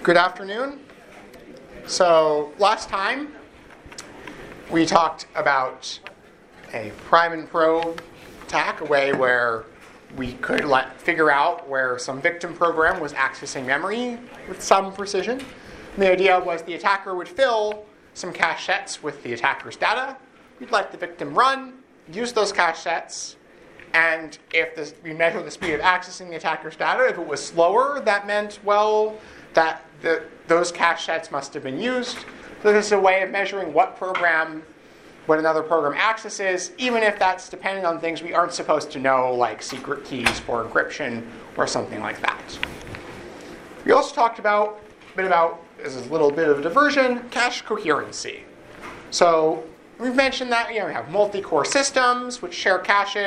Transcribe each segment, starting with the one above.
Good afternoon. So last time we talked about a prime and probe attack, a way where we could figure out where some victim program was accessing memory with some precision. And the idea was the attacker would fill some cache sets with the attacker's data. We'd let the victim run, use those cache sets, and if we measure the speed of accessing the attacker's data, if it was slower, that meant, well, that those cache sets must have been used. So this is a way of measuring what another program accesses, even if that's dependent on things we aren't supposed to know, like secret keys for encryption or something like that. We also talked about, this is a little bit of a diversion, cache coherency. So we've mentioned that we have multi-core systems which share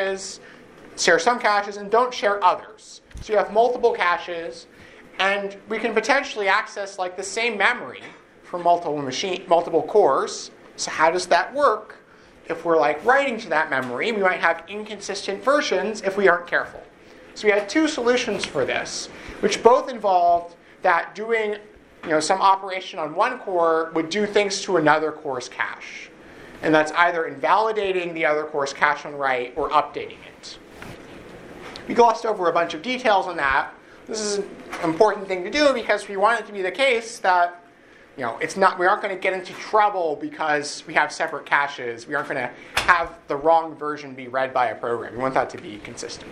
some caches, and don't share others. So you have multiple caches, and we can potentially access the same memory from multiple cores. So how does that work? If we're writing to that memory, we might have inconsistent versions if we aren't careful. So we had two solutions for this, which both involved that doing some operation on one core would do things to another core's cache. And that's either invalidating the other core's cache on write or updating it. We glossed over a bunch of details on that. This is an important thing to do because we want it to be the case that we aren't going to get into trouble because we have separate caches. We aren't going to have the wrong version be read by a program. We want that to be consistent.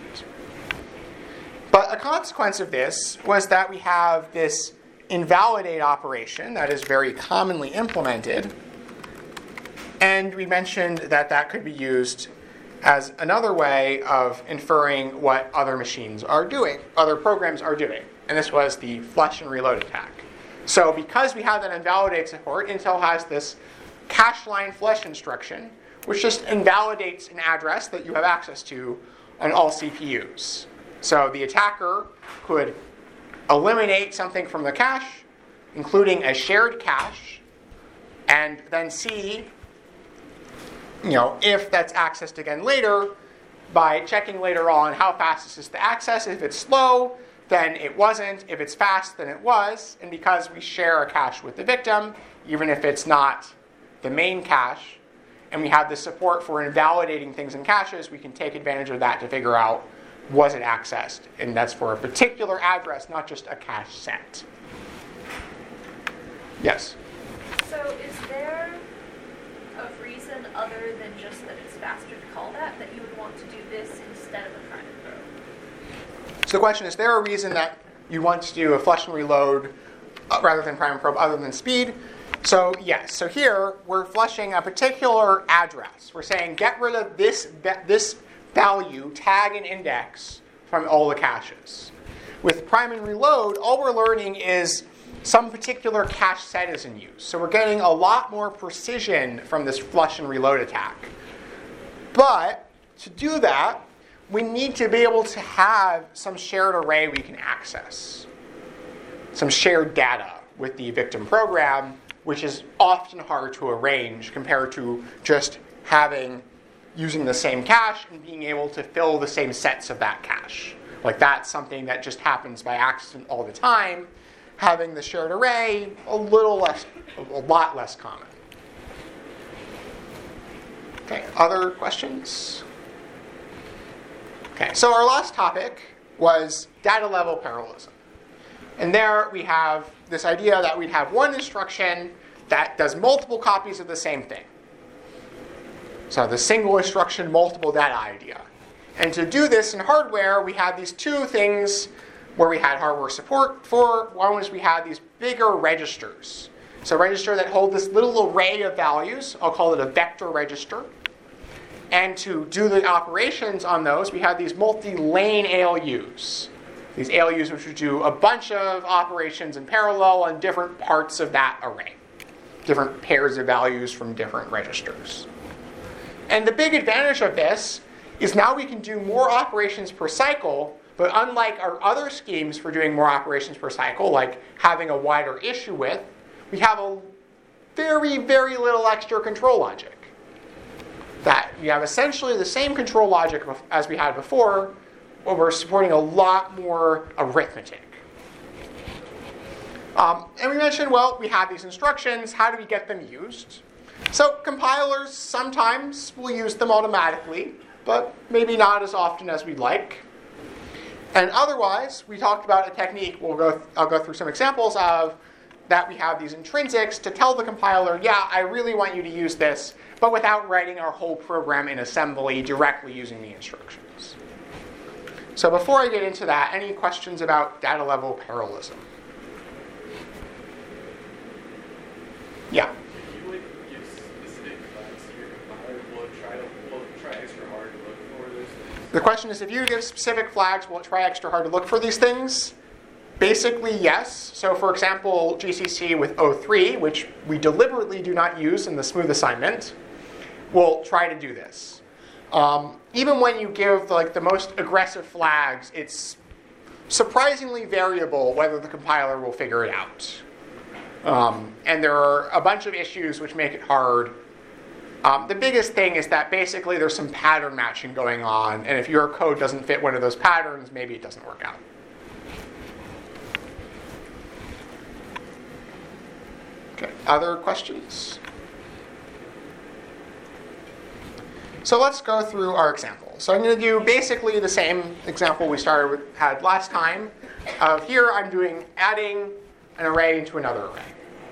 But a consequence of this was that we have this invalidate operation that is very commonly implemented. And we mentioned that could be used as another way of inferring what other programs are doing. And this was the flush and reload attack. So because we have that invalidate support, Intel has this cache line flush instruction, which just invalidates an address that you have access to on all CPUs. So the attacker could eliminate something from the cache, including a shared cache, and then see if that's accessed again later by checking later on how fast this is to access. If it's slow, then it wasn't. If it's fast, then it was. And because we share a cache with the victim, even if it's not the main cache, and we have the support for invalidating things in caches, we can take advantage of that to figure out was it accessed. And that's for a particular address, not just a cache set. Yes? So is there a reason other than just that it's faster to call that you would want to do this instead of a prime and probe? So the question is there a reason that you want to do a flush and reload rather than prime and probe other than speed? So yes. So here we're flushing a particular address. We're saying get rid of this value, tag and index from all the caches. With prime and reload, all we're learning is some particular cache set is in use. So we're getting a lot more precision from this flush and reload attack. But to do that, we need to be able to have some shared array we can access. Some shared data with the victim program, which is often hard to arrange compared to just using the same cache and being able to fill the same sets of that cache. That's something that just happens by accident all the time. Having the shared array, a lot less common. Okay, other questions? Okay, so our last topic was data level parallelism. And there we have this idea that we'd have one instruction that does multiple copies of the same thing. So the single instruction, multiple data idea. And to do this in hardware, we had these two things where we had hardware support for. One was we had these bigger registers. So a register that hold this little array of values. I'll call it a vector register. And to do the operations on those, we had these multi-lane ALUs. These ALUs which would do a bunch of operations in parallel on different parts of that array. Different pairs of values from different registers. And the big advantage of this is now we can do more operations per cycle, but unlike our other schemes for doing more operations per cycle, like having a wider issue width, we have a very, very little extra control logic. That we have essentially the same control logic as we had before, but we're supporting a lot more arithmetic. And we mentioned, well, we have these instructions. How do we get them used? So compilers sometimes will use them automatically, but maybe not as often as we'd like. And otherwise, we talked about a technique I'll go through some examples of, that we have these intrinsics to tell the compiler, yeah, I really want you to use this, but without writing our whole program in assembly directly using the instructions. So before I get into that, any questions about data level parallelism? Yeah. If you would give specific flags to your compiler, will it try extra hard to look for those things? The question is, if you give specific flags, will it try extra hard to look for these things? Basically, yes. So for example, GCC with O3, which we deliberately do not use in the smooth assignment, will try to do this. Even when you give the most aggressive flags, it's surprisingly variable whether the compiler will figure it out. And there are a bunch of issues which make it hard. The biggest thing is that basically there's some pattern matching going on, and if your code doesn't fit one of those patterns, maybe it doesn't work out. Okay, other questions? So let's go through our example. So I'm going to do basically the same example we had last time. Here I'm doing adding an array into another array.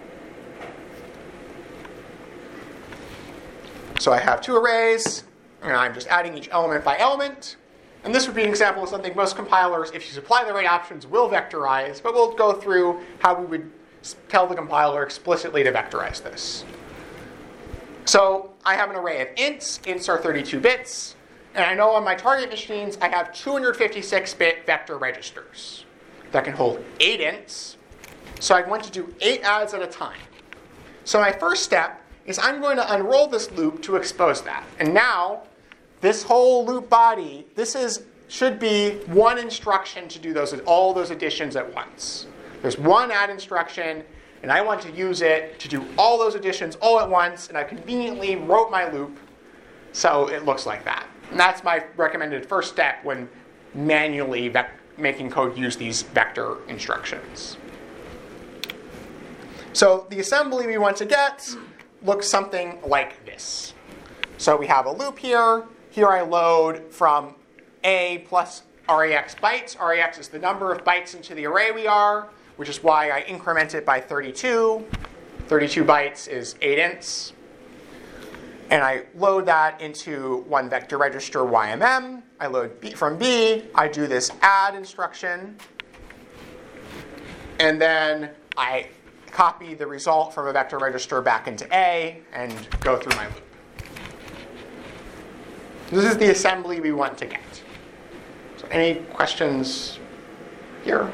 So I have two arrays, and I'm just adding each element by element. And this would be an example of something most compilers, if you supply the right options, will vectorize. But we'll go through how we would tell the compiler explicitly to vectorize this. So I have an array of ints. Ints are 32 bits. And I know on my target machines, I have 256-bit vector registers that can hold 8 ints. So I want to do 8 adds at a time. So my first step is I'm going to unroll this loop to expose that. And now, this whole loop body, should be one instruction to do all those additions at once. There's one add instruction, and I want to use it to do all those additions all at once, and I conveniently wrote my loop so it looks like that. And that's my recommended first step when manually making code use these vector instructions. So the assembly we want to get looks something like this. So we have a loop here. Here I load from A plus RAX bytes. RAX is the number of bytes into the array we are, which is why I increment it by 32. 32 bytes is 8 ints. And I load that into one vector register YMM. I load B from B. I do this add instruction. And then I copy the result from a vector register back into A and go through my loop. This is the assembly we want to get. So any questions here?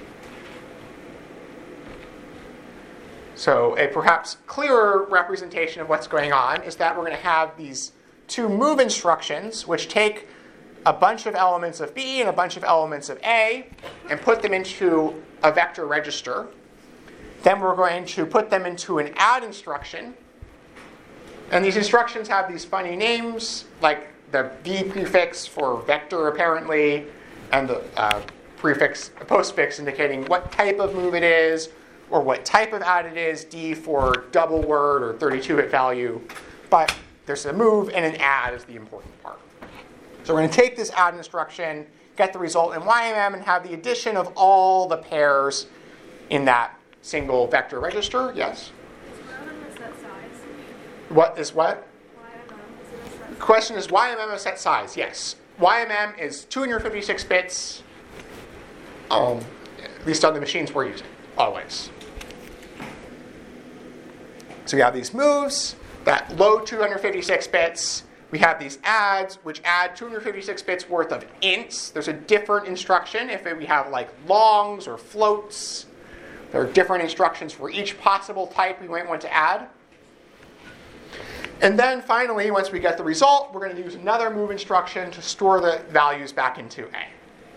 So a perhaps clearer representation of what's going on is that we're going to have these two move instructions, which take a bunch of elements of B and a bunch of elements of A and put them into a vector register. Then we're going to put them into an add instruction. And these instructions have these funny names, like the V prefix for vector, apparently, and the postfix indicating what type of move it is, or what type of add it is, D for double word or 32-bit value. But there's a move and an add is the important part. So we're going to take this add instruction, get the result in YMM, and have the addition of all the pairs in that single vector register. Yes? Is YMM a set size? What is what? YMM, is it a set size? The question is YMM a set size? Yes. YMM is 256 bits, at least on the machines we're using, always. So we have these moves that load 256 bits. We have these adds, which add 256 bits worth of ints. There's a different instruction if we have like longs or floats. There are different instructions for each possible type we might want to add. And then finally, once we get the result, we're going to use another move instruction to store the values back into A.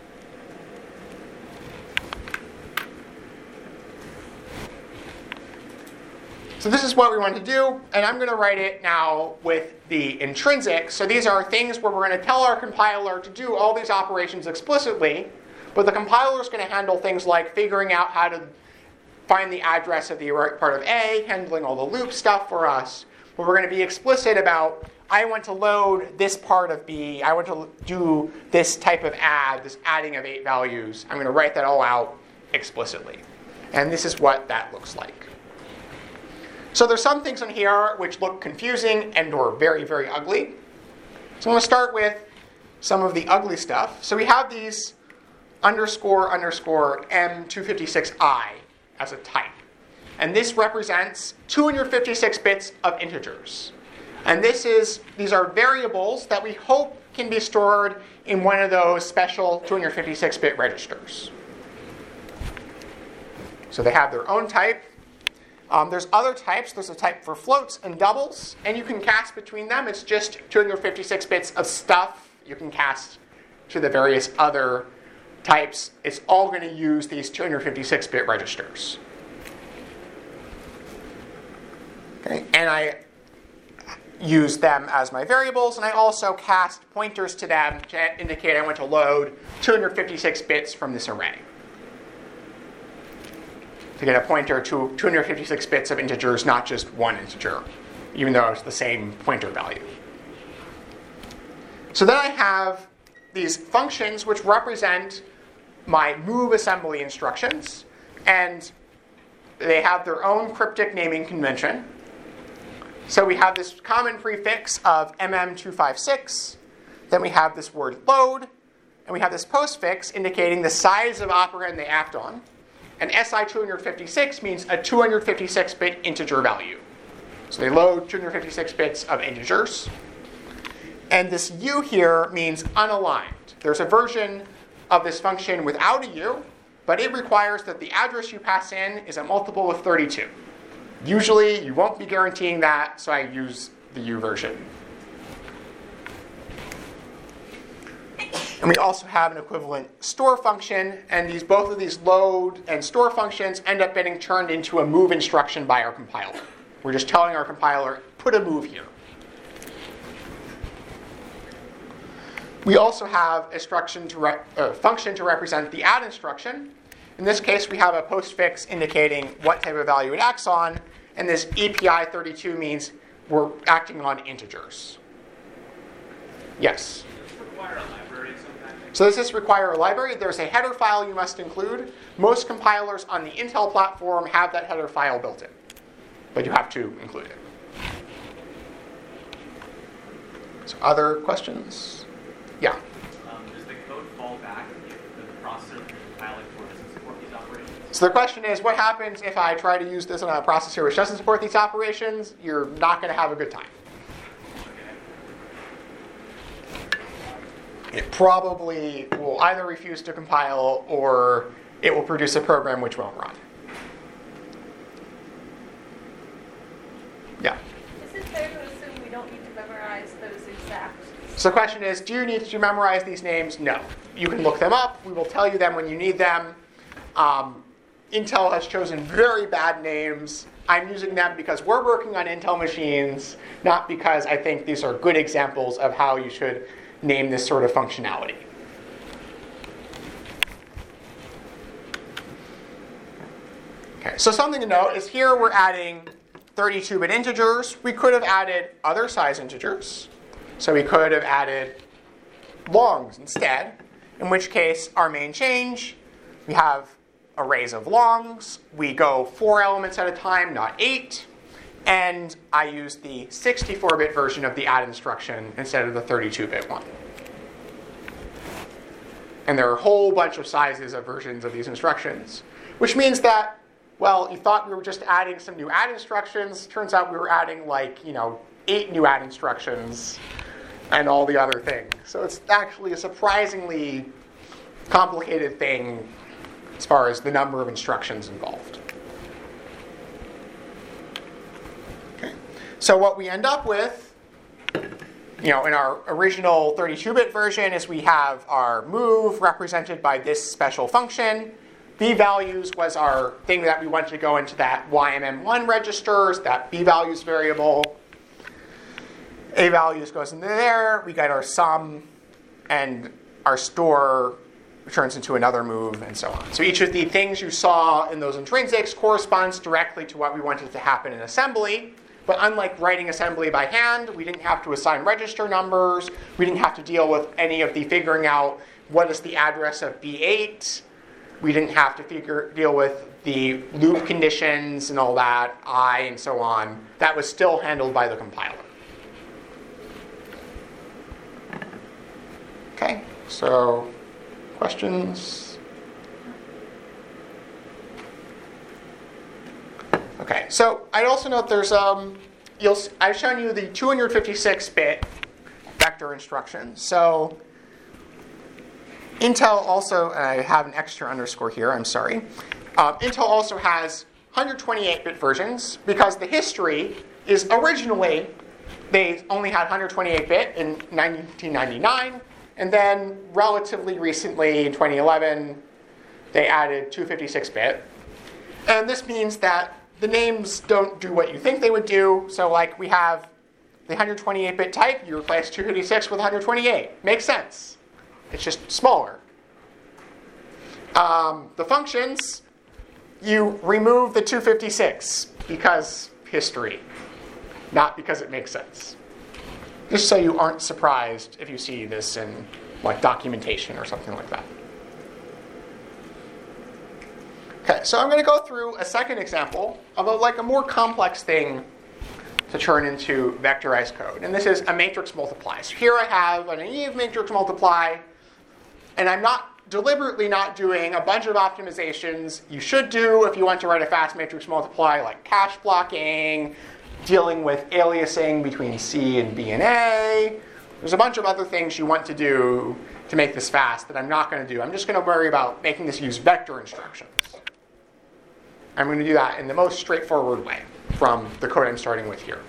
So this is what we want to do, and I'm going to write it now with the intrinsic. So these are things where we're going to tell our compiler to do all these operations explicitly, but the compiler is going to handle things like figuring out how to find the address of the right part of A, handling all the loop stuff for us. But we're going to be explicit about, I want to load this part of B. I want to do this type of add, this adding of 8 values. I'm going to write that all out explicitly. And this is what that looks like. So there's some things in here which look confusing and or very, very ugly. So I'm going to start with some of the ugly stuff. So we have these underscore M256I as a type. And this represents 256 bits of integers. And these are variables that we hope can be stored in one of those special 256-bit registers. So they have their own type. There's other types. There's a type for floats and doubles, and you can cast between them. It's just 256 bits of stuff you can cast to the various other types. It's all going to use these 256-bit registers. Okay. And I use them as my variables, and I also cast pointers to them to indicate I want to load 256 bits from this array. To get a pointer to 256 bits of integers, not just one integer, even though it's the same pointer value. So then I have these functions which represent my move assembly instructions, and they have their own cryptic naming convention. So we have this common prefix of MM256, then we have this word load, and we have this postfix indicating the size of operand they act on. And SI256 means a 256-bit integer value. So they load 256 bits of integers. And this U here means unaligned. There's a version of this function without a U, but it requires that the address you pass in is a multiple of 32. Usually, you won't be guaranteeing that, so I use the U version. And we also have an equivalent store function, and both of these load and store functions end up getting turned into a move instruction by our compiler. We're just telling our compiler, put a move here. We also have a function to represent the add instruction. In this case, we have a postfix indicating what type of value it acts on, and this EPI32 means we're acting on integers. Yes? Does this require a library of some kind? So does this require a library? There's a header file you must include. Most compilers on the Intel platform have that header file built in, but you have to include it. So other questions? Yeah? Does the code fall back if the processor you're compiling for doesn't support these operations? So the question is, what happens if I try to use this on a processor which doesn't support these operations? You're not going to have a good time. It probably will either refuse to compile or it will produce a program which won't run. Yeah? Is it fair to assume we don't need to memorize those exact? So the question is, do you need to memorize these names? No. You can look them up. We will tell you them when you need them. Intel has chosen very bad names. I'm using them because we're working on Intel machines, not because I think these are good examples of how you should name this sort of functionality. Okay, so something to note is here we're adding 32-bit integers. We could have added other size integers. So we could have added longs instead, in which case our main change, we have arrays of longs. We go 4 elements at a time, not 8. And I use the 64-bit version of the add instruction instead of the 32-bit one. And there are a whole bunch of sizes of versions of these instructions, which means that, well, you thought we were just adding some new add instructions. Turns out we were adding 8 new add instructions and all the other things. So it's actually a surprisingly complicated thing as far as the number of instructions involved. Okay. So what we end up with, in our original 32-bit version is we have our move represented by this special function. B values was our thing that we wanted to go into that YMM1 registers, that B values variable. A values goes into there. We get our sum and our store turns into another move, and so on. So each of the things you saw in those intrinsics corresponds directly to what we wanted to happen in assembly. But unlike writing assembly by hand, we didn't have to assign register numbers. We didn't have to deal with any of the figuring out what is the address of B8. We didn't have to deal with the loop conditions and all that, I, and so on. That was still handled by the compiler. Okay, so questions? Okay, so I'd also note there's I've shown you the 256-bit vector instructions. So Intel also, and I have an extra underscore here, I'm sorry. Intel also has 128-bit versions because the history is originally they only had 128-bit in 1999, and then relatively recently in 2011 they added 256-bit. And this means that the names don't do what you think they would do. So like we have the 128-bit type, you replace 256 with 128. Makes sense. It's just smaller. The functions, you remove the 256 because history, not because it makes sense. Just so you aren't surprised if you see this in like documentation or something like that. Okay, so I'm going to go through a second example of a more complex thing to turn into vectorized code. And this is a matrix multiply. So here I have a naive matrix multiply, and I'm deliberately not doing a bunch of optimizations you should do if you want to write a fast matrix multiply, like cache blocking, dealing with aliasing between C and B and A. There's a bunch of other things you want to do to make this fast that I'm not going to do. I'm just going to worry about making this use vector instructions. I'm going to do that in the most straightforward way from the code I'm starting with here.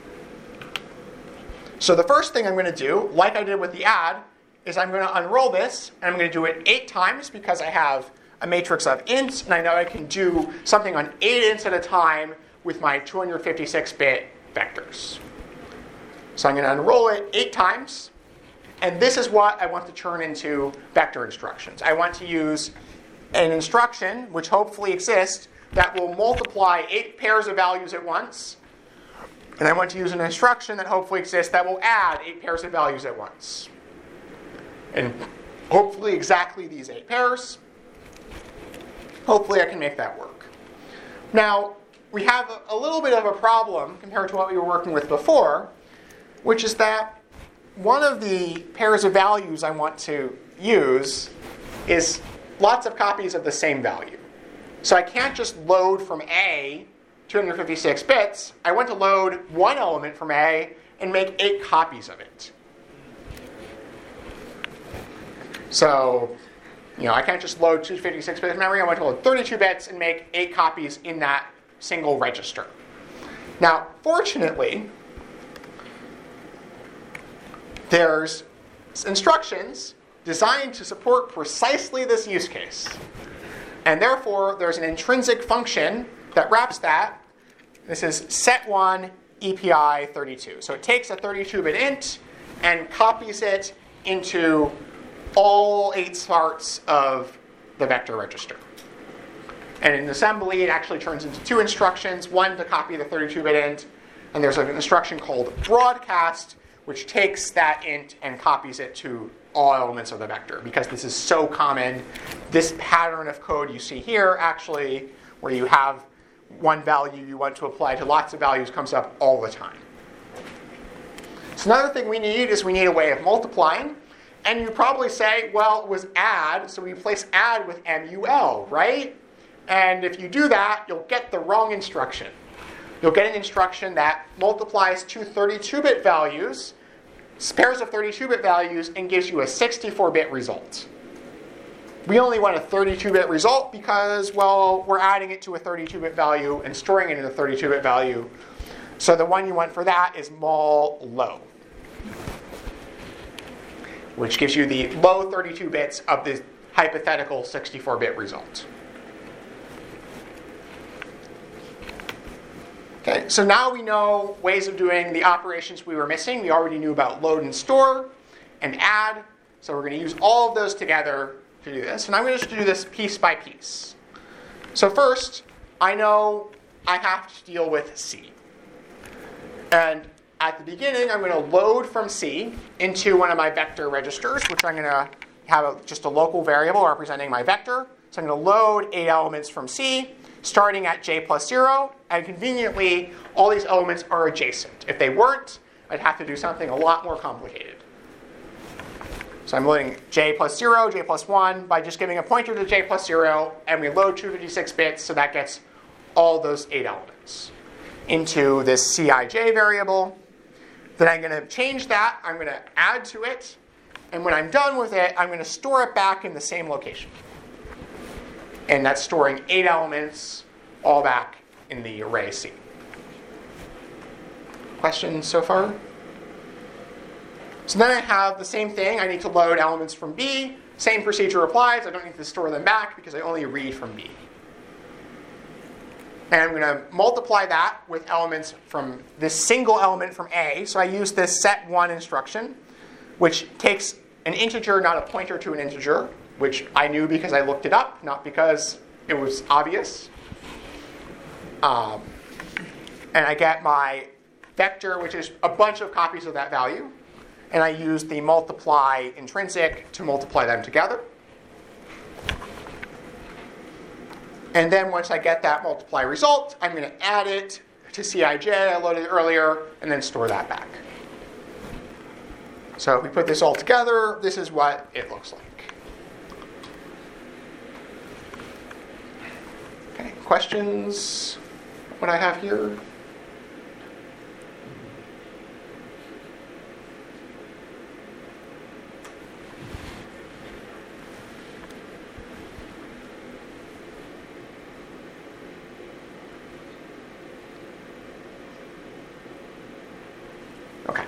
So the first thing I'm going to do, like I did with the add, is I'm going to unroll this, and I'm going to do it 8 times because I have a matrix of ints, and I know I can do something on 8 ints at a time with my 256-bit vectors. So I'm going to unroll it 8 times, and this is what I want to turn into vector instructions. I want to use an instruction, which hopefully exists, that will multiply 8 pairs of values at once. And I want to use an instruction that hopefully exists that will add 8 pairs of values at once. And hopefully exactly these 8 pairs. Hopefully I can make that work. Now, we have a little bit of a problem compared to what we were working with before, which is that one of the pairs of values I want to use is lots of copies of the same value. So I can't just load from A 256 bits. I want to load one element from A and make 8 copies of it. So, I can't just load 256 bits of memory. I want to load 32 bits and make 8 copies in that single register. Now, fortunately, there's instructions designed to support precisely this use case. And therefore, there's an intrinsic function that wraps that. This is set1 EPI 32. So it takes a 32-bit int and copies it into all 8 parts of the vector register. And in assembly, it actually turns into 2 instructions, one to copy the 32-bit int, and there's an instruction called broadcast, which takes that int and copies it to all elements of the vector, because this is so common. This pattern of code you see here, actually, where you have one value you want to apply to lots of values, comes up all the time. So another thing we need is we need a way of multiplying. And you probably say, well, it was add, so we replace add with MUL, right? And if you do that, you'll get the wrong instruction. You'll get an instruction that multiplies 2 32-bit values, pairs of 32-bit values, and gives you a 64-bit result. We only want a 32-bit result because, well, we're adding it to a 32-bit value and storing it in a 32-bit value. So the one you want for that is mul low, which gives you the low 32 bits of the hypothetical 64-bit result. Okay, so now we know ways of doing the operations we were missing. We already knew about load and store and add. So we're going to use all of those together to do this, and I'm going to do this piece by piece. So first, I know I have to deal with C. And at the beginning, I'm going to load from C into one of my vector registers, which I'm going to have just a local variable representing my vector. So I'm going to load 8 elements from C, starting at j plus 0. And conveniently, all these elements are adjacent. If they weren't, I'd have to do something a lot more complicated. So I'm loading j plus 0, j plus 1 by just giving a pointer to j plus 0, and we load 256 bits, so that gets all those 8 elements into this Cij variable. Then I'm going to change that. I'm going to add to it. And when I'm done with it, I'm going to store it back in the same location. And that's storing 8 elements all back in the array C. Questions so far? So then I have the same thing. I need to load elements from B. Same procedure applies. I don't need to store them back because I only read from B. And I'm going to multiply that with elements from this single element from A. So I use this set1 instruction, which takes an integer, not a pointer to an integer, which I knew because I looked it up, not because it was obvious. And I get my vector, which is a bunch of copies of that value. And I use the multiply intrinsic to multiply them together. And then once I get that multiply result, I'm going to add it to Cij, I loaded earlier, and then store that back. So if we put this all together, this is what it looks like. Okay, questions? What I have here? Okay.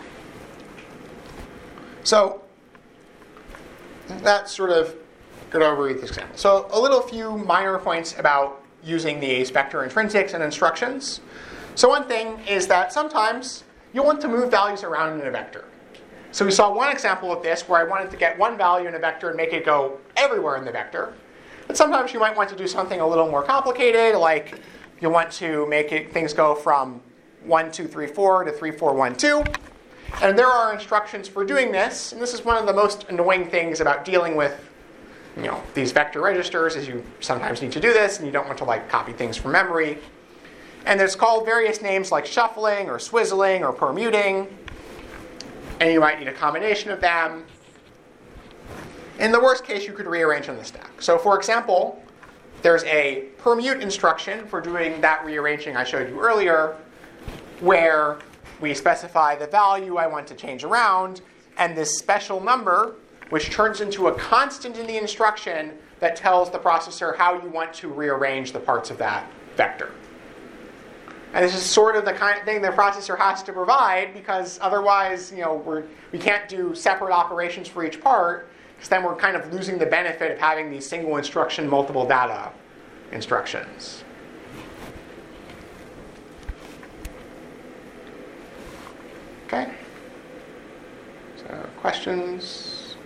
So that's sort of good overview of this example. So a few minor points about using these vector intrinsics and instructions. So one thing is that sometimes you want to move values around in a vector. So we saw one example of this where I wanted to get one value in a vector and make it go everywhere in the vector. But sometimes you might want to do something a little more complicated, like you want to make things go from 1, 2, 3, 4 to 3, 4, 1, 2. And there are instructions for doing this. And this is one of the most annoying things about dealing with these vector registers is you sometimes need to do this and you don't want to copy things from memory. And there's called various names like shuffling or swizzling or permuting. And you might need a combination of them. In the worst case, you could rearrange on the stack. So for example, there's a permute instruction for doing that rearranging I showed you earlier, where we specify the value I want to change around, and this special number, which turns into a constant in the instruction that tells the processor how you want to rearrange the parts of that vector. And this is sort of the kind of thing the processor has to provide, because otherwise, we can't do separate operations for each part, because then we're kind of losing the benefit of having these single instruction, multiple data instructions. Okay. So questions?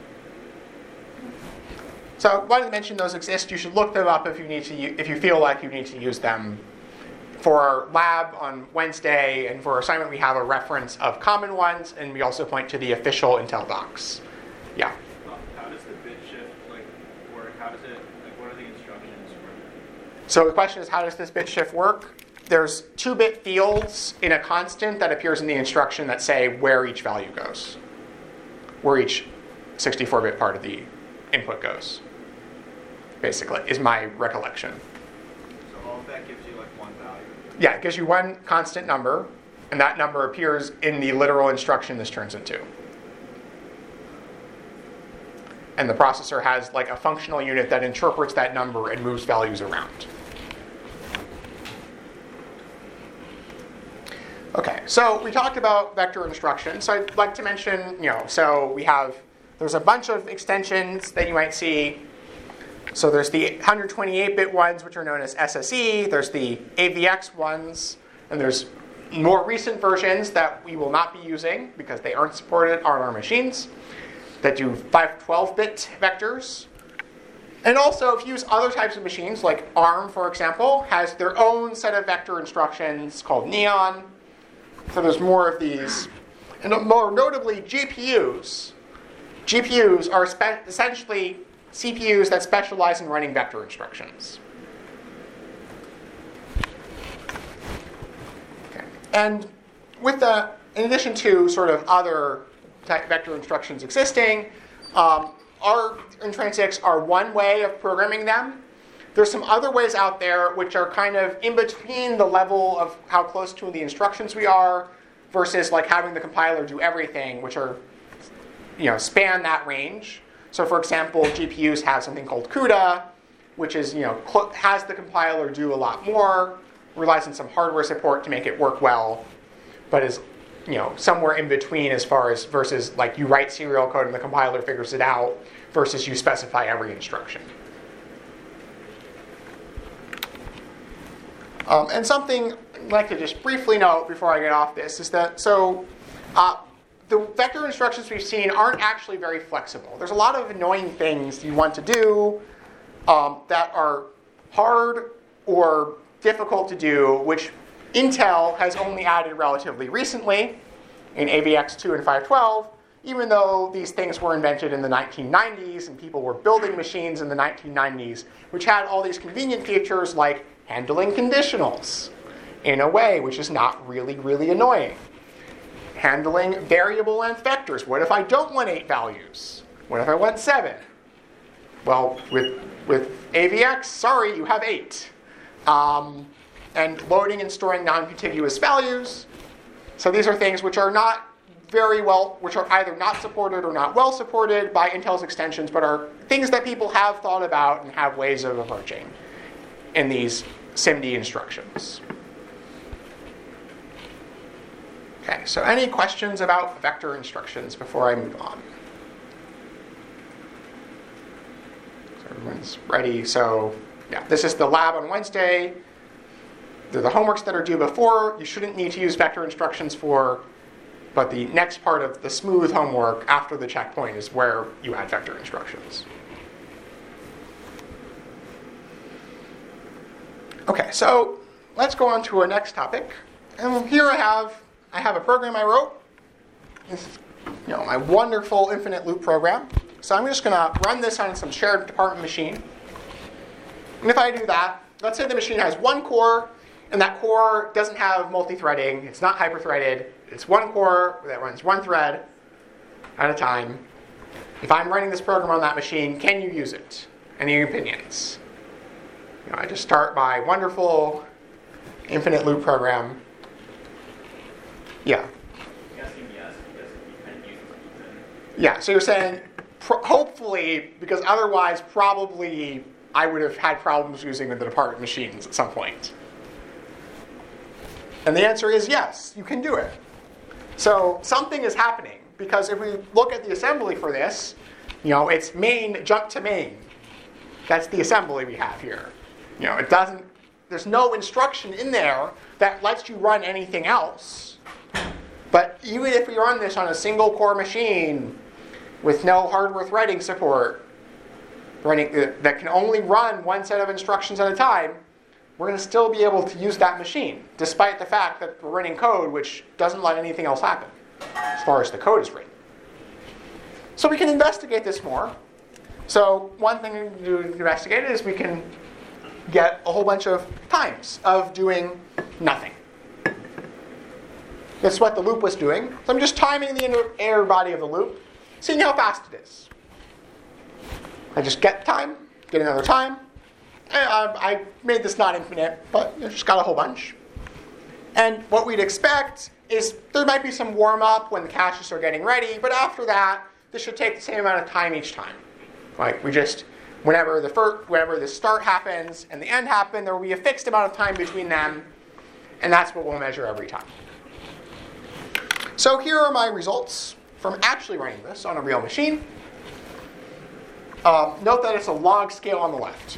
So wanted to mention those exist. You should look them up if you feel like you need to use them. For our lab on Wednesday and for our assignment, we have a reference of common ones, and we also point to the official Intel docs. Yeah. How does the bit shift work? How does it what are the instructions for that? So the question is, how does this bit shift work? There's 2-bit fields in a constant that appears in the instruction that say where each value goes, where each 64-bit part of the input goes, basically, is my recollection. So all of that gives you one value? Yeah, it gives you one constant number, and that number appears in the literal instruction this turns into. And the processor has a functional unit that interprets that number and moves values around. Okay, so we talked about vector instructions. So I'd like to mention, so there's a bunch of extensions that you might see. So there's the 128-bit ones, which are known as SSE. There's the AVX ones. And there's more recent versions that we will not be using because they aren't supported on our machines that do 512-bit vectors. And also, if you use other types of machines, like ARM, for example, has their own set of vector instructions called Neon. So there's more of these. And more notably, GPUs. GPUs are essentially CPUs that specialize in running vector instructions. Okay. And with the, in addition to sort of other vector instructions existing, our intrinsics are one way of programming them. There's some other ways out there which are kind of in between the level of how close to the instructions we are versus like having the compiler do everything, which are, span that range. So for example, GPUs have something called CUDA, which is, has the compiler do a lot more, relies on some hardware support to make it work well, but is, somewhere in between as far as versus like you write serial code and the compiler figures it out versus you specify every instruction. And something I'd like to just briefly note before I get off this is that the vector instructions we've seen aren't actually very flexible. There's a lot of annoying things you want to do that are hard or difficult to do, which Intel has only added relatively recently in AVX2 and 512, even though these things were invented in the 1990s and people were building machines in the 1990s, which had all these convenient features like handling conditionals in a way which is not really, really annoying. Handling variable length vectors. What if I don't want 8 values? What if I want 7? Well, with AVX, sorry, you have 8. And loading and storing non-contiguous values. So these are things which are not very well, which are either not supported or not well supported by Intel's extensions, but are things that people have thought about and have ways of approaching in these SIMD instructions. Okay, so any questions about vector instructions before I move on? So everyone's ready. So yeah, this is the lab on Wednesday. They're the homeworks that are due before. You shouldn't need to use vector instructions for, but the next part of the smooth homework after the checkpoint is where you add vector instructions. Okay, so let's go on to our next topic. And here I have a program I wrote. This is, my wonderful infinite loop program. So I'm just going to run this on some shared department machine. And if I do that, let's say the machine has one core, and that core doesn't have multi-threading. It's not hyper-threaded. It's one core that runs one thread at a time. If I'm running this program on that machine, can you use it? Any opinions? I just start my wonderful infinite loop program. Yeah. I'm guessing yes, because you can use it. Yeah, so you're saying hopefully, because otherwise probably I would have had problems using the department machines at some point. And the answer is yes, you can do it. So something is happening, because if we look at the assembly for this, it's main jump to main. That's the assembly we have here. There's no instruction in there that lets you run anything else. But even if we run this on a single core machine with no hardware threading support, that can only run one set of instructions at a time, we're going to still be able to use that machine, despite the fact that we're running code which doesn't let anything else happen, as far as the code is written. So we can investigate this more. So one thing to investigate is we can get a whole bunch of times of doing nothing. That's what the loop was doing. So I'm just timing the inner body of the loop, seeing how fast it is. I just get time, get another time. I made this not infinite, but I just got a whole bunch. And what we'd expect is there might be some warm-up when the caches are getting ready, but after that, this should take the same amount of time each time. Like whenever the start happens and the end happen, there will be a fixed amount of time between them, and that's what we'll measure every time. So here are my results from actually running this on a real machine. Note that it's a log scale on the left.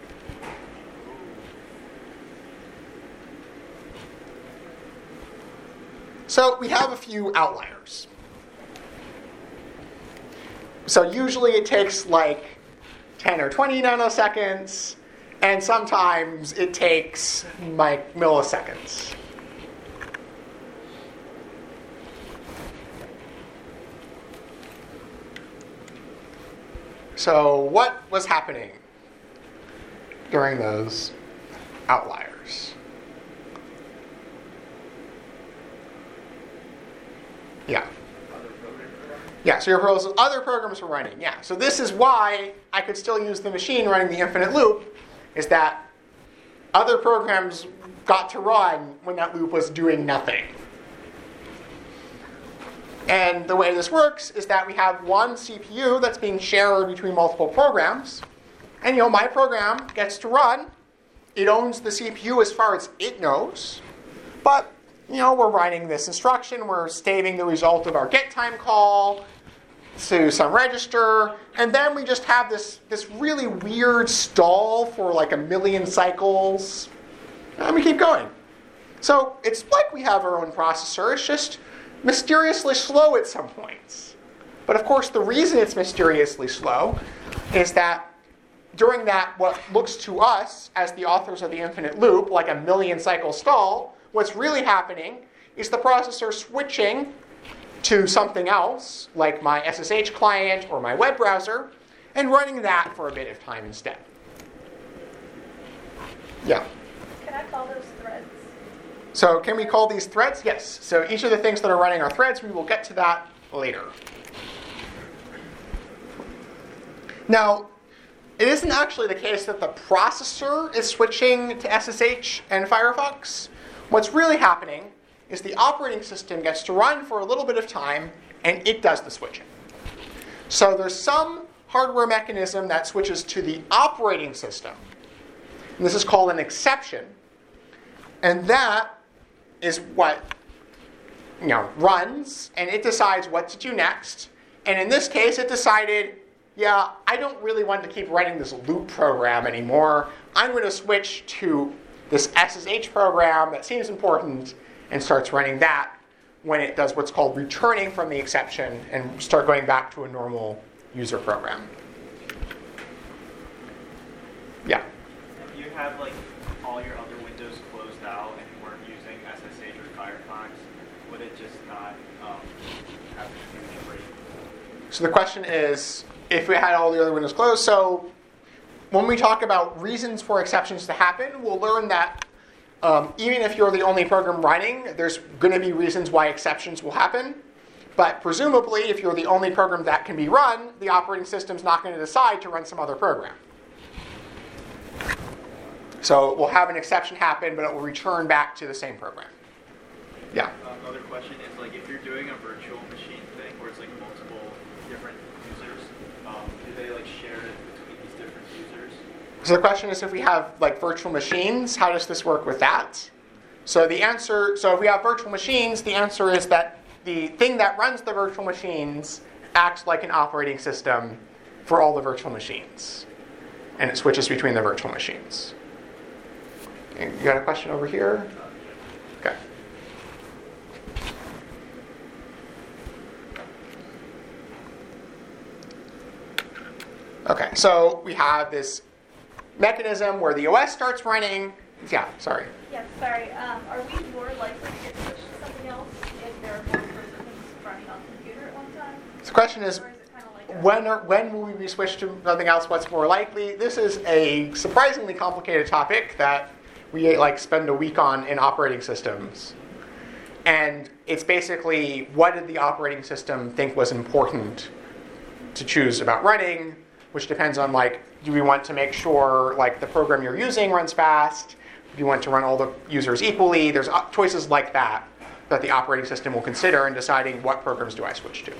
So we have a few outliers. So usually it takes like 10 or 20 nanoseconds, and sometimes it takes like milliseconds. So what was happening during those outliers? Yeah. Yeah, so your other programs were running. Yeah, so this is why I could still use the machine running the infinite loop, is that other programs got to run when that loop was doing nothing. And the way this works is that we have one CPU that's being shared between multiple programs. And my program gets to run. It owns the CPU as far as it knows. But we're writing this instruction. We're staving the result of our get time call to some register. And then we just have this really weird stall for like a million cycles. And we keep going. So it's like we have our own processor. It's just mysteriously slow at some points. But of course, the reason it's mysteriously slow is that during that, what looks to us as the authors of the infinite loop, like a million cycle stall, what's really happening is the processor switching to something else, like my SSH client or my web browser, and running that for a bit of time instead. Yeah? Can I call those threads? So can we call these threads? Yes. So each of the things that are running are threads. We will get to that later. Now, it isn't actually the case that the processor is switching to SSH and Firefox. What's really happening is the operating system gets to run for a little bit of time, and it does the switching. So there's some hardware mechanism that switches to the operating system. And this is called an exception. And that is what runs, and it decides what to do next. And in this case, it decided, I don't really want to keep running this loop program anymore. I'm going to switch to this SSH program that seems important and starts running that when it does what's called returning from the exception and start going back to a normal user program. Yeah? If you have all your other windows closed out and you weren't using SSH or Firefox, would it just not have the huge rate? So the question is, if we had all the other windows closed, so when we talk about reasons for exceptions to happen, we'll learn that even if you're the only program running, there's going to be reasons why exceptions will happen. But presumably, if you're the only program that can be run, the operating system's not going to decide to run some other program. So we'll have an exception happen, but it will return back to the same program. Yeah? Another question is, if you're doing a virtual machine thing where it's multiple different users, do they share it between these different users? So the question is, if we have virtual machines, how does this work with that? So if we have virtual machines, the answer is that the thing that runs the virtual machines acts like an operating system for all the virtual machines. And it switches between the virtual machines. You got a question over here? Okay. Okay, so we have this mechanism where the OS starts running. Yeah, sorry. Yeah, sorry. Are we more likely to get switched to something else if there are more persons running on the computer at one time? So the question is, Or is it kind of like when will we be switched to something else? What's more likely? This is a surprisingly complicated topic that we spend a week on in operating systems. And it's basically, what did the operating system think was important to choose about running, which depends on do we want to make sure the program you're using runs fast? Do you want to run all the users equally? There's choices like that the operating system will consider in deciding what programs do I switch to.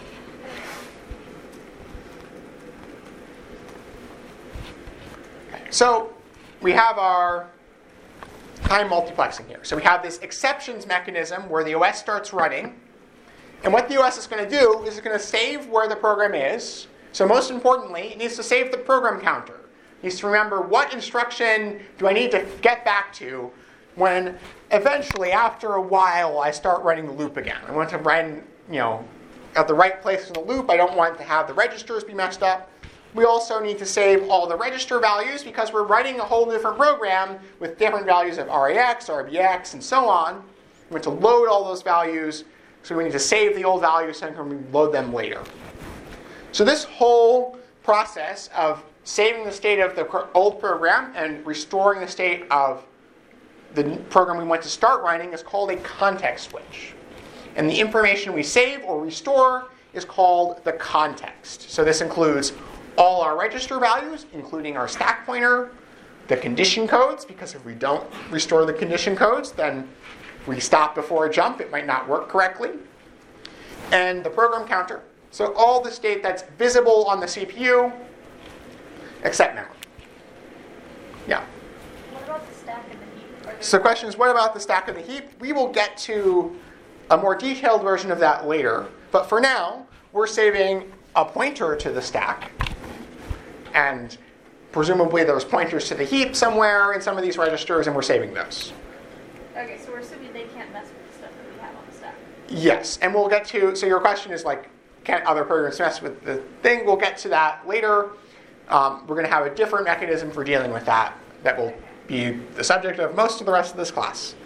Okay, so we have our time multiplexing here. So we have this exceptions mechanism where the OS starts running. And what the OS is going to do is it's going to save where the program is. So most importantly, it needs to save the program counter. It needs to remember what instruction do I need to get back to when eventually, after a while, I start running the loop again. I want to run, at the right place in the loop. I don't want to have the registers be messed up. we also need to save all the register values because we're writing a whole different program with different values of RAX, RBX, and so on. We want to load all those values, so we need to save the old values and we can load them later. So this whole process of saving the state of the old program and restoring the state of the program we want to start running is called a context switch. And the information we save or restore is called the context. So this includes all our register values, including our stack pointer, the condition codes, because if we don't restore the condition codes, then we stop before a jump, it might not work correctly, and the program counter. So all the state that's visible on the CPU, except memory. Yeah. What about the stack and the heap? So the question is, what about the stack and the heap? We will get to a more detailed version of that later. But for now, we're saving a pointer to the stack. And presumably there's pointers to the heap somewhere in some of these registers, and we're saving those. Okay, so we're assuming they can't mess with the stuff that we have on the stack. Yes, and we'll get to, so your question is like, can other programs mess with the thing? We'll get to that later. We're going to have a different mechanism for dealing with that will be the subject of most of the rest of this class.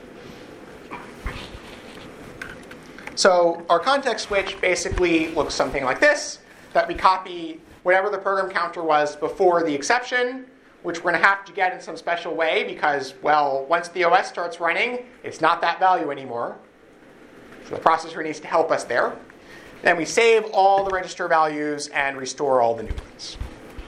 So our context switch basically looks something like this, that we copy whatever the program counter was before the exception, which we're going to have to get in some special way because, well, once the OS starts running, it's not that value anymore. So the processor needs to help us there. Then we save all the register values and restore all the new ones.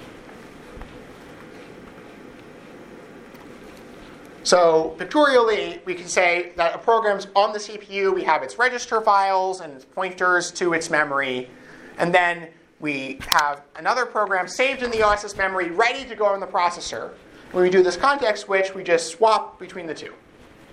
So pictorially, we can say that a program's on the CPU. We have its register files and its pointers to its memory. And then we have another program saved in the OS's memory ready to go on the processor. When we do this context switch, we just swap between the two.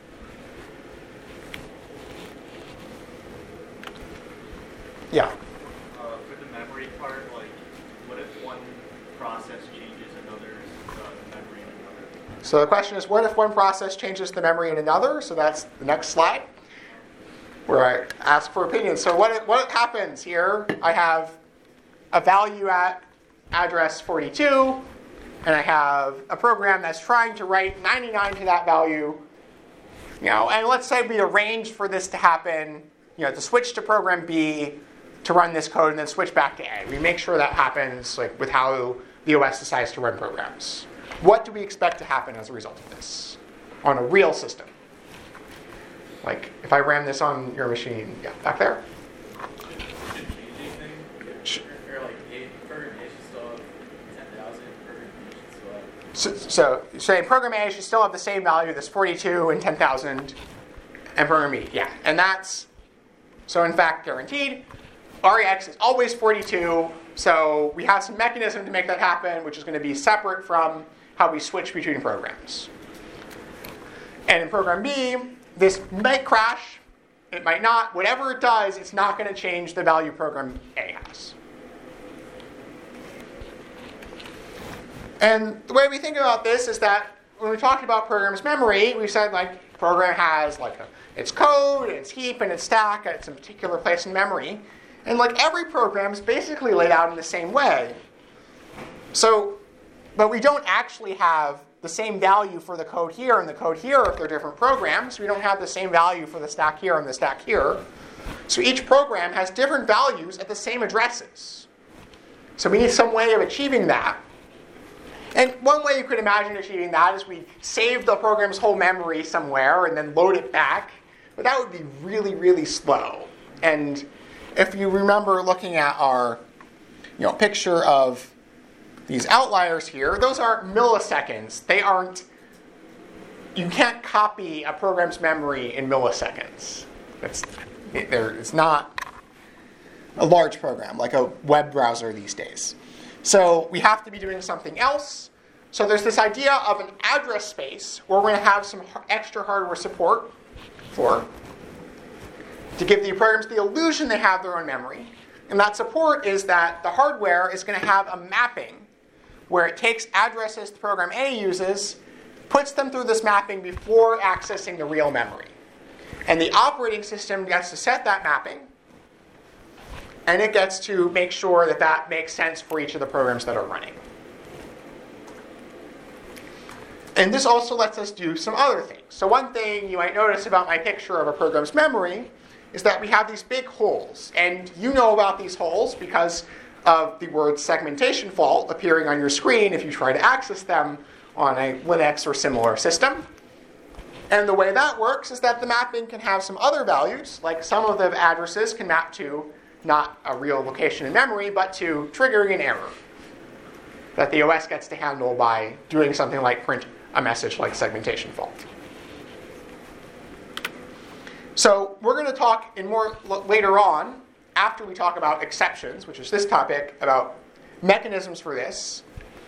Yeah? For the memory part, like, what if one process changes another's memory in another? So the question is, what if one process changes the memory in another? So that's the next slide, where I ask for opinions. So what happens here? I have a value at address 42, and I have a program that's trying to write 99 to that value. And let's say we arrange for this to happen, to switch to program B, to run this code, and then switch back to A. We make sure that happens with how the OS decides to run programs. What do we expect to happen as a result of this on a real system? Like if I ran this on your machine, back there? So you're saying program A should still have the same value, this 42 and 10,000, and program B, and that's, so in fact, guaranteed. REX is always 42, so we have some mechanism to make that happen, which is going to be separate from how we switch between programs. And in program B, this might crash, it might not. Whatever it does, it's not going to change the value program A has. And the way we think about this is that when we talked about program's memory, we said program has its code, its heap, and its stack at some particular place in memory. And every program is basically laid out in the same way. But we don't actually have the same value for the code here and the code here if they're different programs. We don't have the same value for the stack here and the stack here. So each program has different values at the same addresses. So we need some way of achieving that. And one way you could imagine achieving that is we save the program's whole memory somewhere and then load it back. But that would be really, really slow. And if you remember looking at our picture of these outliers here, those are milliseconds. You can't copy a program's memory in milliseconds. It's not a large program like a web browser these days. So we have to be doing something else. So there's this idea of an address space where we're going to have some extra hardware support to give the programs the illusion they have their own memory. And that support is that the hardware is going to have a mapping where it takes addresses the program A uses, puts them through this mapping before accessing the real memory. And the operating system gets to set that mapping. and it gets to make sure that that makes sense for each of the programs that are running. And this also lets us do some other things. So one thing you might notice about my picture of a program's memory is that we have these big holes. And you know about these holes because of the word segmentation fault appearing on your screen if you try to access them on a Linux or similar system. And the way that works is that the mapping can have some other values, like some of the addresses can map to not a real location in memory, but to triggering an error that the OS gets to handle by doing something like print a message like segmentation fault. So we're going to talk in more later on, after we talk about exceptions, which is this topic, about mechanisms for this.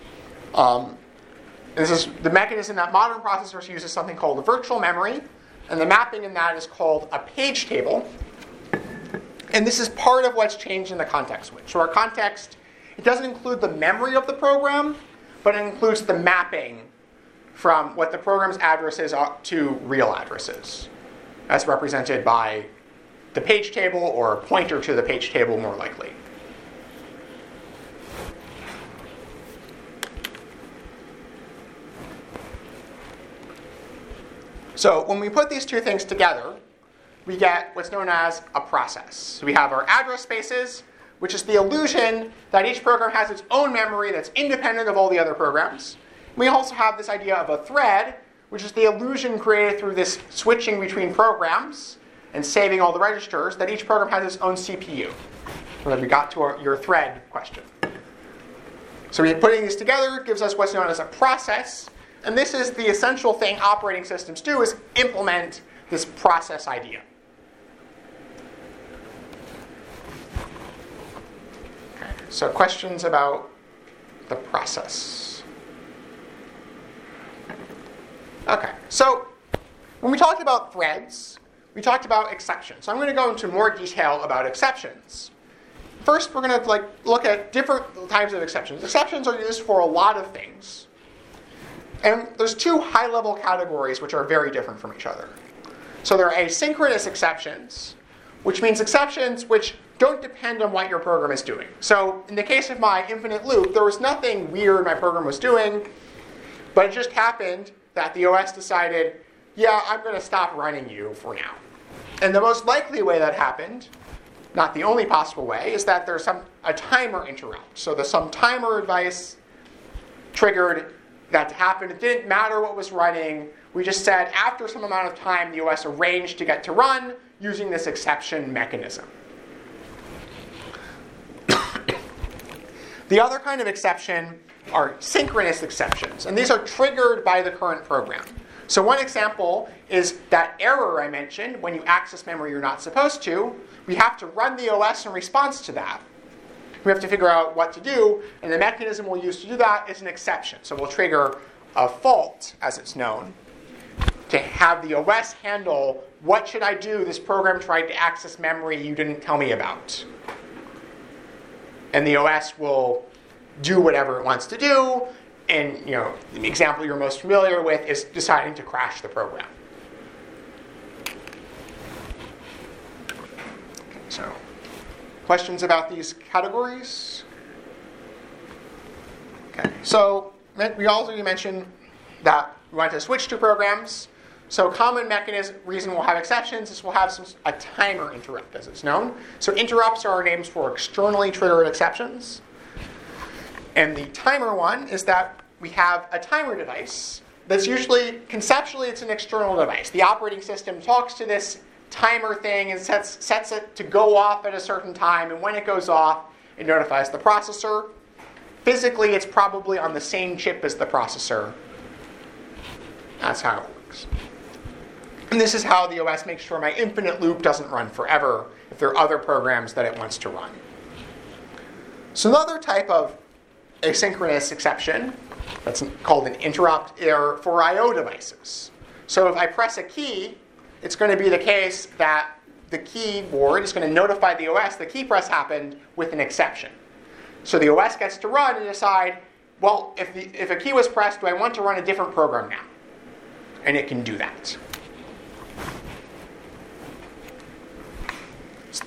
This is the mechanism that modern processors use is something called a virtual memory, and the mapping in that is called a page table. And this is part of what's changed in the context switch. So our context, it doesn't include the memory of the program, but it includes the mapping from what the program's addresses are to real addresses, as represented by the page table or a pointer to the page table more likely. So when we put these two things together, we get what's known as a process. So we have our address spaces, which is the illusion that each program has its own memory that's independent of all the other programs. We also have this idea of a thread, which is the illusion created through this switching between programs and saving all the registers, that each program has its own CPU. So then we got to your thread question. So putting these together gives us what's known as a process. And this is the essential thing operating systems do, is implement this process idea. Okay, so questions about the process? Okay, so when we talked about threads, we talked about exceptions. So I'm going to go into more detail about exceptions. First, we're going to look at different types of exceptions. Exceptions are used for a lot of things. And there's two high-level categories which are very different from each other. So there are asynchronous exceptions, which means exceptions which don't depend on what your program is doing. So in the case of my infinite loop, there was nothing weird my program was doing, but it just happened that the OS decided, yeah, I'm going to stop running you for now. And the most likely way that happened, not the only possible way, is that there's a timer interrupt. So there's some timer device triggered that to happen. It didn't matter what was running. We just said after some amount of time, the OS arranged to get to run using this exception mechanism. The other kind of exception are synchronous exceptions, and these are triggered by the current program. So one example is that error I mentioned, when you access memory you're not supposed to. We have to run the OS in response to that. We have to figure out what to do, and the mechanism we'll use to do that is an exception. So we'll trigger a fault, as it's known, to have the OS handle, what should I do? This program tried to access memory you didn't tell me about. And the OS will do whatever it wants to do, and the example you're most familiar with is deciding to crash the program. So, questions about these categories? Okay, so we also mentioned that we want to switch to programs. So common reason we'll have exceptions is we'll have a timer interrupt, as it's known. So interrupts are names for externally triggered exceptions. And the timer one is that we have a timer device that's usually, conceptually, it's an external device. The operating system talks to this timer thing and sets it to go off at a certain time, and when it goes off, it notifies the processor. Physically, it's probably on the same chip as the processor. That's how it works. And this is how the OS makes sure my infinite loop doesn't run forever if there are other programs that it wants to run. So another type of asynchronous exception that's called an interrupt are for I/O devices. So if I press a key, it's going to be the case that the keyboard is going to notify the OS the key press happened with an exception. So the OS gets to run and decide, well, if a key was pressed, do I want to run a different program now? And it can do that. So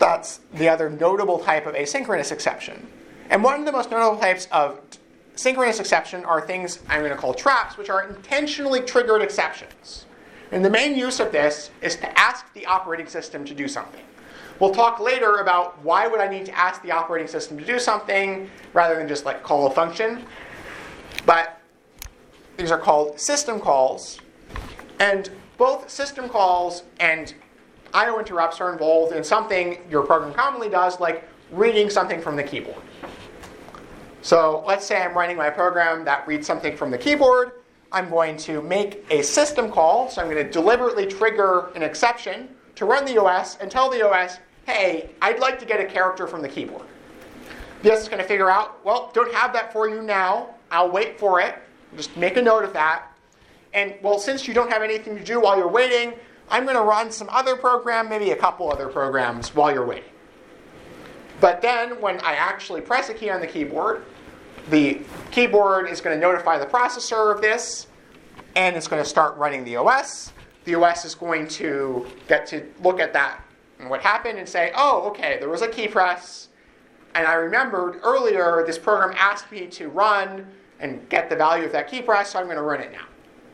That's the other notable type of asynchronous exception. And one of the most notable types of synchronous exception are things I'm going to call traps, which are intentionally triggered exceptions. And the main use of this is to ask the operating system to do something. We'll talk later about why would I need to ask the operating system to do something rather than just like call a function. But these are called system calls. And both system calls and I/O interrupts are involved in something your program commonly does, like reading something from the keyboard. So let's say I'm running my program that reads something from the keyboard. I'm going to make a system call. So I'm going to deliberately trigger an exception to run the OS and tell the OS, hey, I'd like to get a character from the keyboard. The OS is going to figure out, well, don't have that for you now. I'll wait for it. Just make a note of that. And, well, since you don't have anything to do while you're waiting, I'm going to run some other program, maybe a couple other programs while you're waiting. But then when I actually press a key on the keyboard is going to notify the processor of this, and it's going to start running the OS. The OS is going to get to look at that and what happened and say, oh, okay, there was a key press, and I remembered earlier this program asked me to run and get the value of that key press, so I'm going to run it now.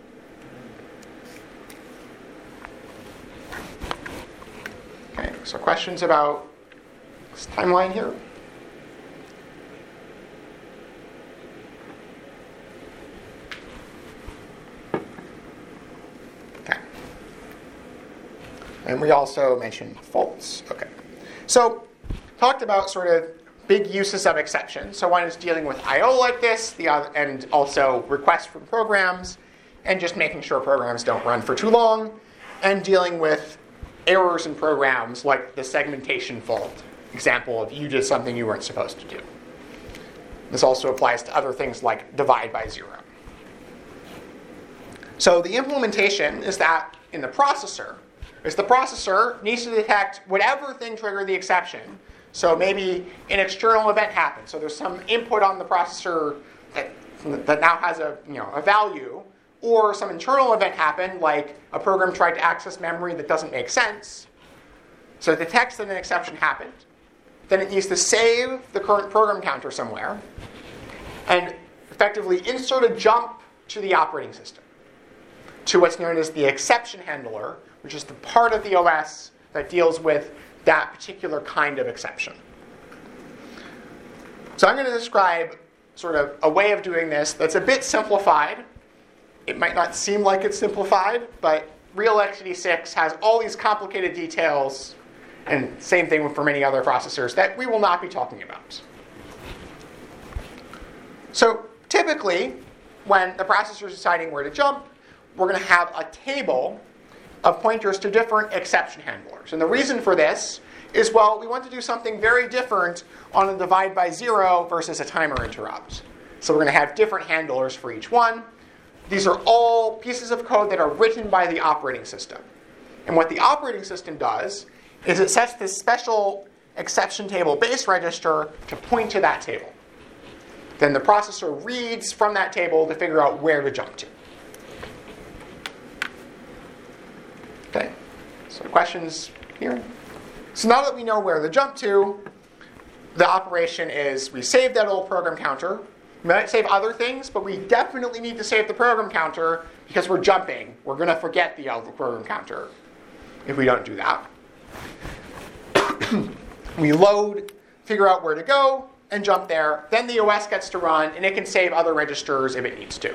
Okay, so questions about this timeline here? Okay. And we also mentioned faults. Okay. So, talked about sort of big uses of exceptions. So one is dealing with I/O like this, the other, and also requests from programs, and just making sure programs don't run for too long, and dealing with errors in programs like the segmentation fault example of you did something you weren't supposed to do. This also applies to other things like divide by zero. So the implementation is that in the processor needs to detect whatever thing triggered the exception. So maybe an external event happened. So there's some input on the processor that now has a value, or some internal event happened, like a program tried to access memory that doesn't make sense. So it detects that an exception happened. Then it needs to save the current program counter somewhere and effectively insert a jump to the operating system, to what's known as the exception handler, which is the part of the OS that deals with that particular kind of exception. So I'm going to describe sort of a way of doing this that's a bit simplified. It might not seem like it's simplified, but real x86 has all these complicated details, and same thing for many other processors that we will not be talking about. So typically, when the processor is deciding where to jump, we're going to have a table of pointers to different exception handlers. And the reason for this is, well, we want to do something very different on a divide by zero versus a timer interrupt. So we're going to have different handlers for each one. These are all pieces of code that are written by the operating system. And what the operating system does is it sets this special exception table base register to point to that table. Then the processor reads from that table to figure out where to jump to. Okay, so questions here? So now that we know where to jump to, the operation is we save that old program counter. We might save other things, but we definitely need to save the program counter because we're jumping. We're going to forget the old program counter if we don't do that. We load, figure out where to go, and jump there. Then the OS gets to run, and it can save other registers if it needs to.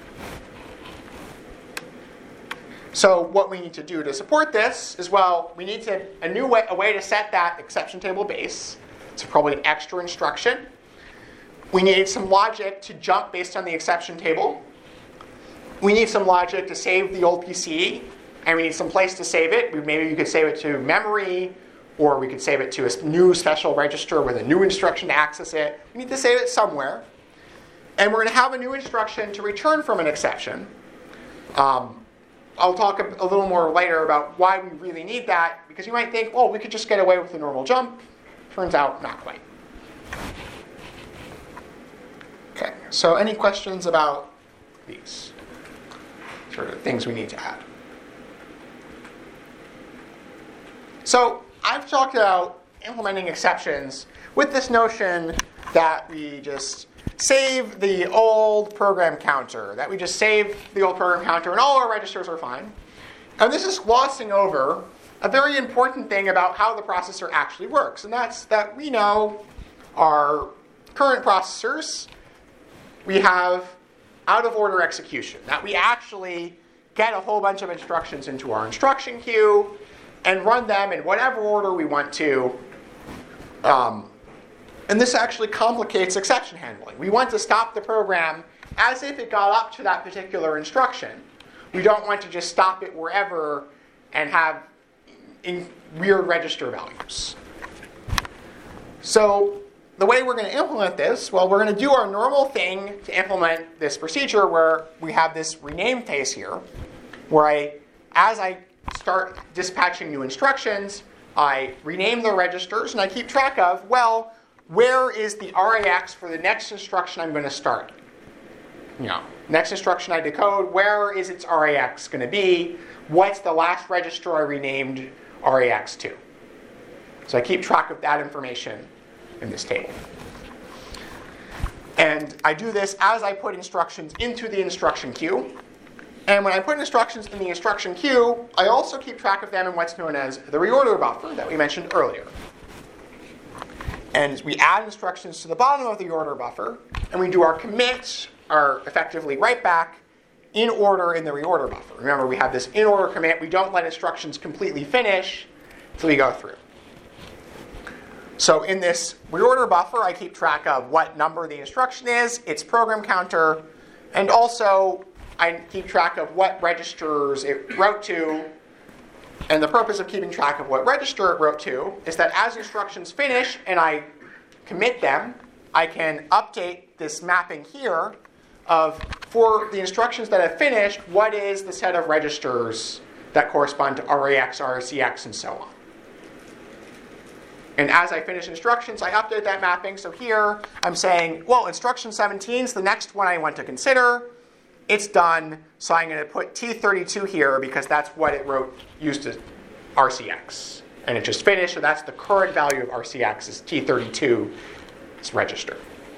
So what we need to do to support this is, well, we need a way to set that exception table base. It's probably an extra instruction. We need some logic to jump based on the exception table. We need some logic to save the old PC, and we need some place to save it. Maybe you could save it to memory, or we could save it to a new special register with a new instruction to access it. We need to save it somewhere. And we're going to have a new instruction to return from an exception. I'll talk a little more later about why we really need that, because you might think, oh, we could just get away with a normal jump. Turns out, not quite. Okay, so any questions about these sort of things we need to add? So I've talked about implementing exceptions with this notion that we just save the old program counter, that we just save the old program counter and all our registers are fine. And this is glossing over a very important thing about how the processor actually works, and that's that we know our current processors, we have out-of-order execution, that we actually get a whole bunch of instructions into our instruction queue and run them in whatever order we want to. And this actually complicates exception handling. We want to stop the program as if it got up to that particular instruction. We don't want to just stop it wherever and have weird register values. So the way we're going to implement this, well, we're going to do our normal thing to implement this procedure where we have this rename phase here, where as I start dispatching new instructions, I rename the registers and I keep track of, well, where is the RAX for the next instruction I'm going to start? Next instruction I decode, where is its RAX going to be? What's the last register I renamed RAX to? So I keep track of that information in this table. And I do this as I put instructions into the instruction queue. And when I put instructions in the instruction queue, I also keep track of them in what's known as the reorder buffer that we mentioned earlier. And we add instructions to the bottom of the reorder buffer, and we do our commits, our effectively write back, in order in the reorder buffer. Remember, we have this in order commit. We don't let instructions completely finish until we go through. So in this reorder buffer, I keep track of what number the instruction is, its program counter, and also I keep track of what registers it wrote to. And the purpose of keeping track of what register it wrote to is that as instructions finish and I commit them, I can update this mapping here of, for the instructions that have finished, what is the set of registers that correspond to RAX, RCX, and so on. And as I finish instructions, I update that mapping. So here I'm saying, well, instruction 17 is the next one I want to consider. It's done, so I'm going to put T32 here because that's what it used as RCX. And it just finished, so that's the current value of RCX is T32, its register.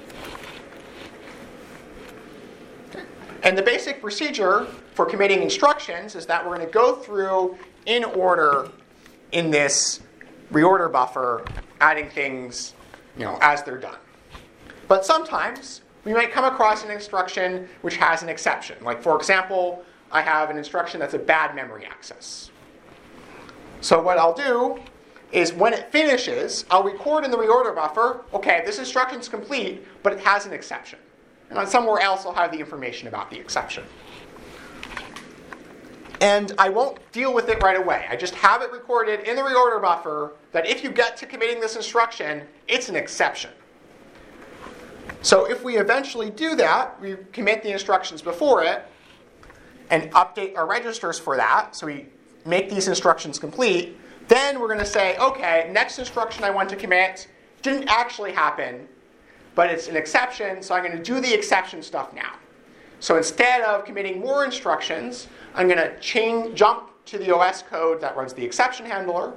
And the basic procedure for committing instructions is that we're going to go through in order in this reorder buffer, adding things as they're done. But sometimes we might come across an instruction which has an exception. Like, for example, I have an instruction that's a bad memory access. So what I'll do is when it finishes, I'll record in the reorder buffer, okay, this instruction's complete, but it has an exception. And on somewhere else, I'll have the information about the exception. And I won't deal with it right away. I just have it recorded in the reorder buffer that if you get to committing this instruction, it's an exception. So if we eventually do that, we commit the instructions before it and update our registers for that, so we make these instructions complete, then we're going to say, okay, next instruction I want to commit didn't actually happen, but it's an exception, so I'm going to do the exception stuff now. So instead of committing more instructions, I'm going to jump to the OS code that runs the exception handler.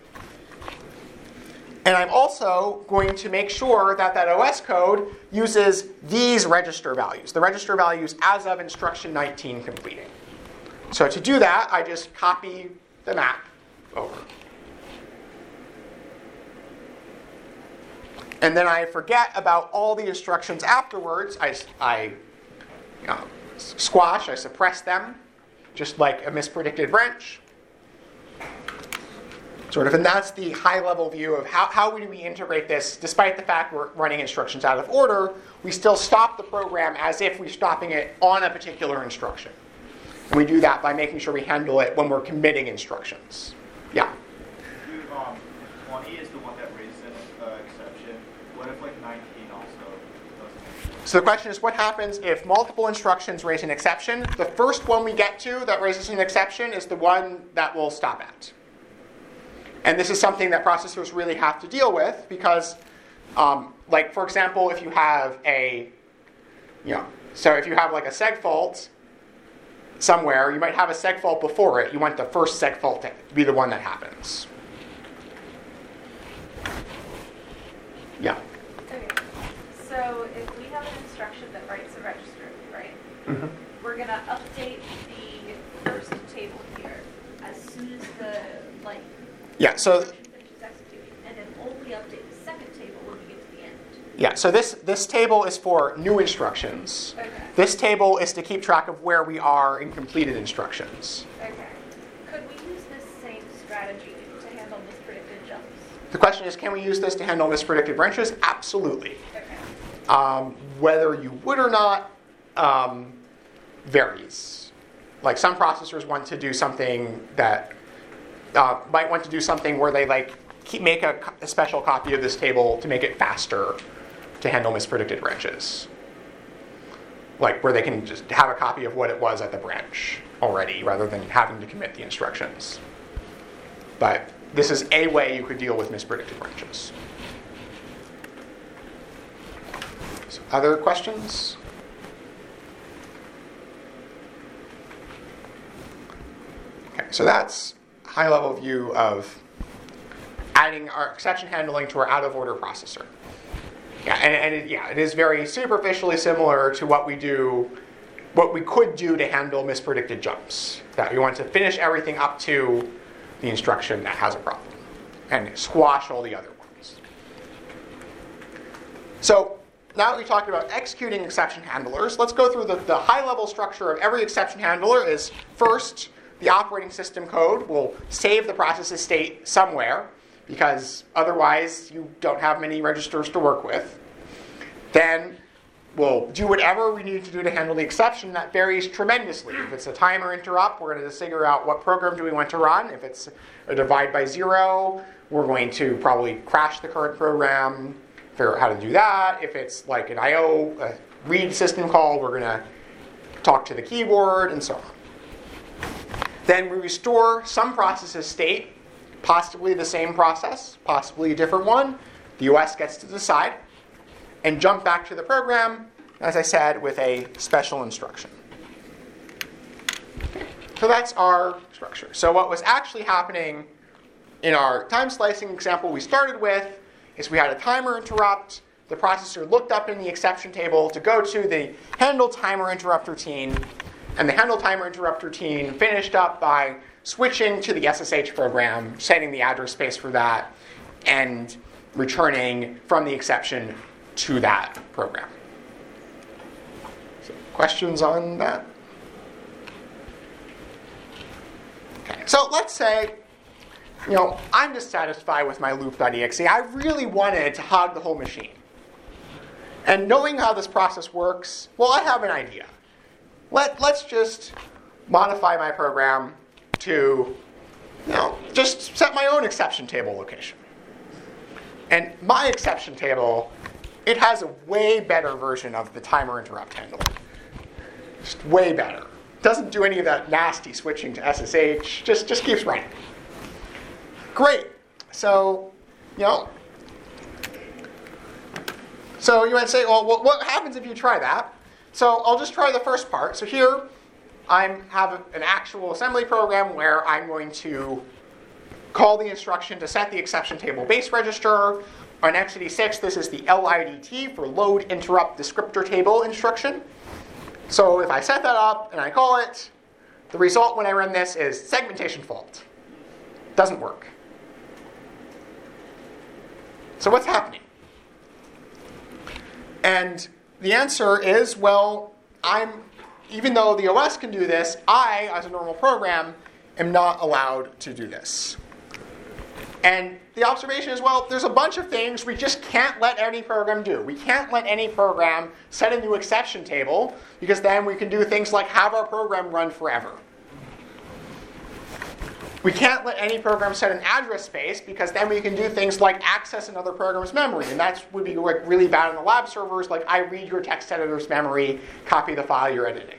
And I'm also going to make sure that that OS code uses these register values, the register values as of instruction 19 completing. So to do that, I just copy the map over. And then I forget about all the instructions afterwards. I squash, I suppress them, just like a mispredicted branch. And that's the high-level view of how do we integrate this. Despite the fact we're running instructions out of order, we still stop the program as if we're stopping it on a particular instruction. And we do that by making sure we handle it when we're committing instructions. Yeah? 20 is the one that raises an exception. What if 19 also doesn't? So the question is, what happens if multiple instructions raise an exception? The first one we get to that raises an exception is the one that we'll stop at. And this is something that processors really have to deal with because, for example, if you have if you have a seg fault somewhere, you might have a seg fault before it. You want the first seg fault to be the one that happens. Yeah. Okay. So if we have an instruction that writes a register, right? Mhm. We're gonna update the first table here as soon as the Yeah. So instruction finishes executing, and then only update the second table when we get to the end. yeah. So this table is for new instructions. Okay. This table is to keep track of where we are in completed instructions. Okay. Could we use this same strategy to handle mispredicted jumps? The question is, can we use this to handle mispredicted branches? Absolutely. Okay. Whether you would or not varies. Like some processors want to do something that might want to do something where they make a special copy of this table to make it faster to handle mispredicted branches. Like where they can just have a copy of what it was at the branch already rather than having to commit the instructions. But this is a way you could deal with mispredicted branches. So other questions? Okay, so that's a high-level view of adding our exception handling to our out-of-order processor. Yeah, and it is very superficially similar to what we could do to handle mispredicted jumps. That we want to finish everything up to the instruction that has a problem and squash all the other ones. So now that we talked about executing exception handlers, let's go through the high-level structure of every exception handler. Is first, the operating system code will save the process's state somewhere, because otherwise you don't have many registers to work with. Then we'll do whatever we need to do to handle the exception. That varies tremendously. If it's a timer interrupt, we're going to figure out what program do we want to run. If it's a divide by zero, we're going to probably crash the current program, figure out how to do that. If it's like an I/O read system call, we're going to talk to the keyboard, and so on. Then we restore some process's state, possibly the same process, possibly a different one. The OS gets to decide, and jump back to the program, as I said, with a special instruction. So that's our structure. So what was actually happening in our time slicing example we started with is we had a timer interrupt. The processor looked up in the exception table to go to the handle timer interrupt routine, and the handle timer interrupt routine finished up by switching to the SSH program, setting the address space for that, and returning from the exception to that program. So, questions on that? Okay, so let's say, I'm dissatisfied with my loop.exe. I really wanted to hog the whole machine. And knowing how this process works, well, I have an idea. Let's just modify my program to, just set my own exception table location. And my exception table, it has a way better version of the timer interrupt handler. Just way better. Doesn't do any of that nasty switching to SSH. Just keeps running. Great. So, So you might say, well, what happens if you try that? So I'll just try the first part. So here, I have an actual assembly program where I'm going to call the instruction to set the exception table base register. On x86, this is the LIDT for load interrupt descriptor table instruction. So if I set that up and I call it, the result when I run this is segmentation fault. Doesn't work. So what's happening? And the answer is, well, even though the OS can do this, I, as a normal program, am not allowed to do this. And the observation is, well, there's a bunch of things we just can't let any program do. We can't let any program set a new exception table, because then we can do things like have our program run forever. We can't let any program set an address space, because then we can do things like access another program's memory. And that would be really bad on the lab servers, like I read your text editor's memory, copy the file you're editing.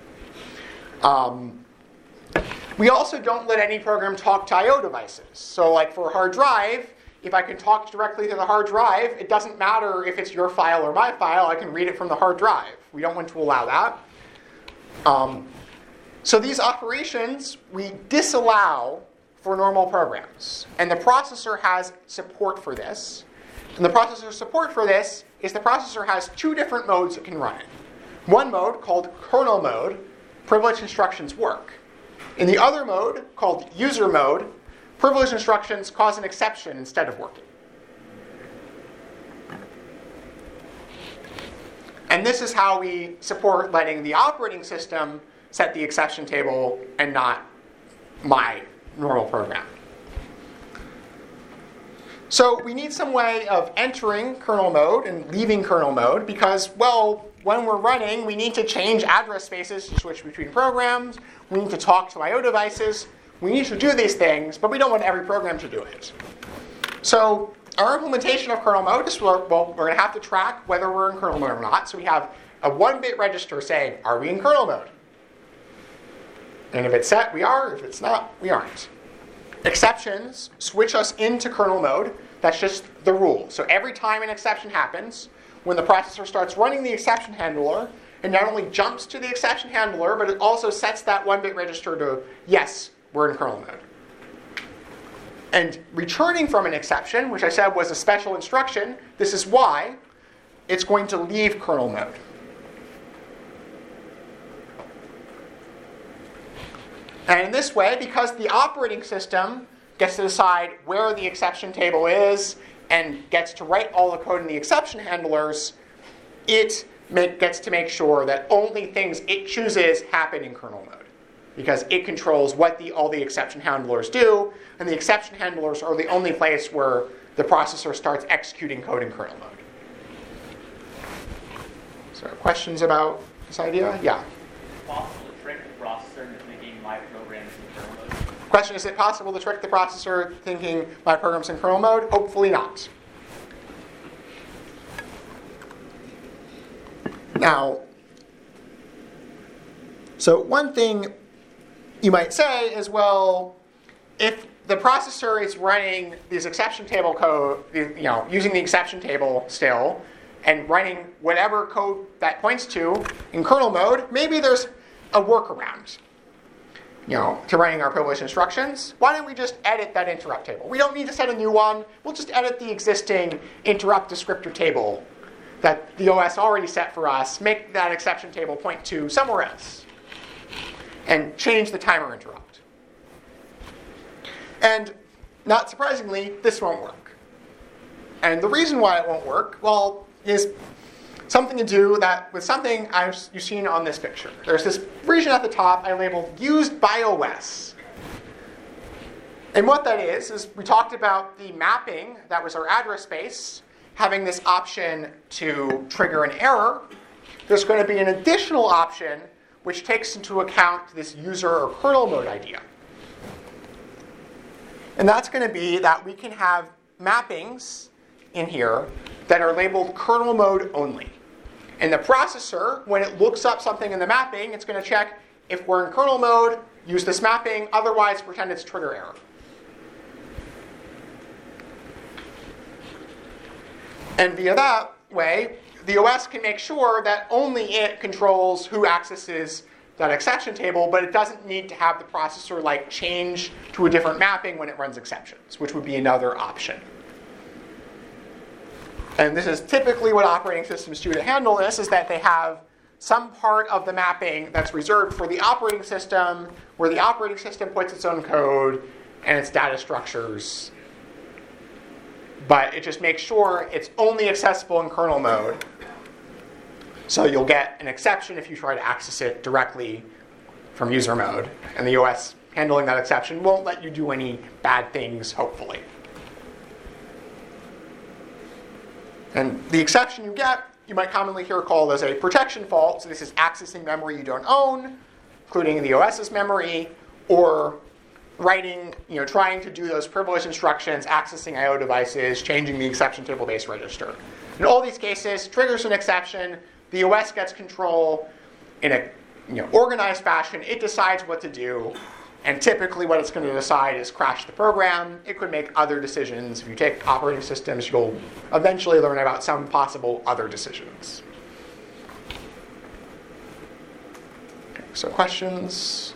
We also don't let any program talk to I/O devices. So like for a hard drive, if I can talk directly to the hard drive, it doesn't matter if it's your file or my file, I can read it from the hard drive. We don't want to allow that. So these operations we disallow for normal programs. And the processor has support for this. And the processor's support for this is the processor has two different modes it can run in. One mode, called kernel mode, privileged instructions work. In the other mode, called user mode, privileged instructions cause an exception instead of working. And this is how we support letting the operating system set the exception table and not my normal program. So we need some way of entering kernel mode and leaving kernel mode because, well, when we're running, we need to change address spaces to switch between programs. We need to talk to I/O devices. We need to do these things, but we don't want every program to do it. So our implementation of kernel mode is, we're going to have to track whether we're in kernel mode or not. So we have a 1-bit register saying, are we in kernel mode? And if it's set, we are. If it's not, we aren't. Exceptions switch us into kernel mode. That's just the rule. So every time an exception happens, when the processor starts running the exception handler, it not only jumps to the exception handler, but it also sets that 1-bit register to, yes, we're in kernel mode. And returning from an exception, which I said was a special instruction, this is why it's going to leave kernel mode. And in this way, because the operating system gets to decide where the exception table is and gets to write all the code in the exception handlers, it gets to make sure that only things it chooses happen in kernel mode. Because it controls what all the exception handlers do, and the exception handlers are the only place where the processor starts executing code in kernel mode. So questions about this idea? Yeah? Possible to trick the processor into thinking my program is in kernel mode? Question, is it possible to trick the processor thinking my program's in kernel mode? Hopefully not. Now, so one thing you might say is, well, if the processor is running this exception table code, using the exception table still, and running whatever code that points to in kernel mode, maybe there's a workaround, to running our privileged instructions. Why don't we just edit that interrupt table? We don't need to set a new one. We'll just edit the existing interrupt descriptor table that the OS already set for us, make that exception table point to somewhere else, and change the timer interrupt. And not surprisingly, this won't work. And the reason why it won't work, well, is something to do with something you've seen on this picture. There's this region at the top I labeled used by OS. And what that is we talked about the mapping, that was our address space, having this option to trigger an error. There's going to be an additional option which takes into account this user or kernel mode idea. And that's going to be that we can have mappings in here that are labeled kernel mode only. And the processor, when it looks up something in the mapping, it's going to check if we're in kernel mode, use this mapping, otherwise pretend it's trigger error. And via that way, the OS can make sure that only it controls who accesses that exception table, but it doesn't need to have the processor change to a different mapping when it runs exceptions, which would be another option. And this is typically what operating systems do to handle this, is that they have some part of the mapping that's reserved for the operating system, where the operating system puts its own code and its data structures. But it just makes sure it's only accessible in kernel mode. So you'll get an exception if you try to access it directly from user mode. And the OS handling that exception won't let you do any bad things, hopefully. And the exception you get, you might commonly hear called as a protection fault. So this is accessing memory you don't own, including the OS's memory, or writing, trying to do those privileged instructions, accessing I/O devices, changing the exception table base register. In all these cases, triggers an exception. The OS gets control in a organized fashion. It decides what to do. And typically what it's going to decide is crash the program. It could make other decisions. If you take operating systems, you'll eventually learn about some possible other decisions. Okay, so questions?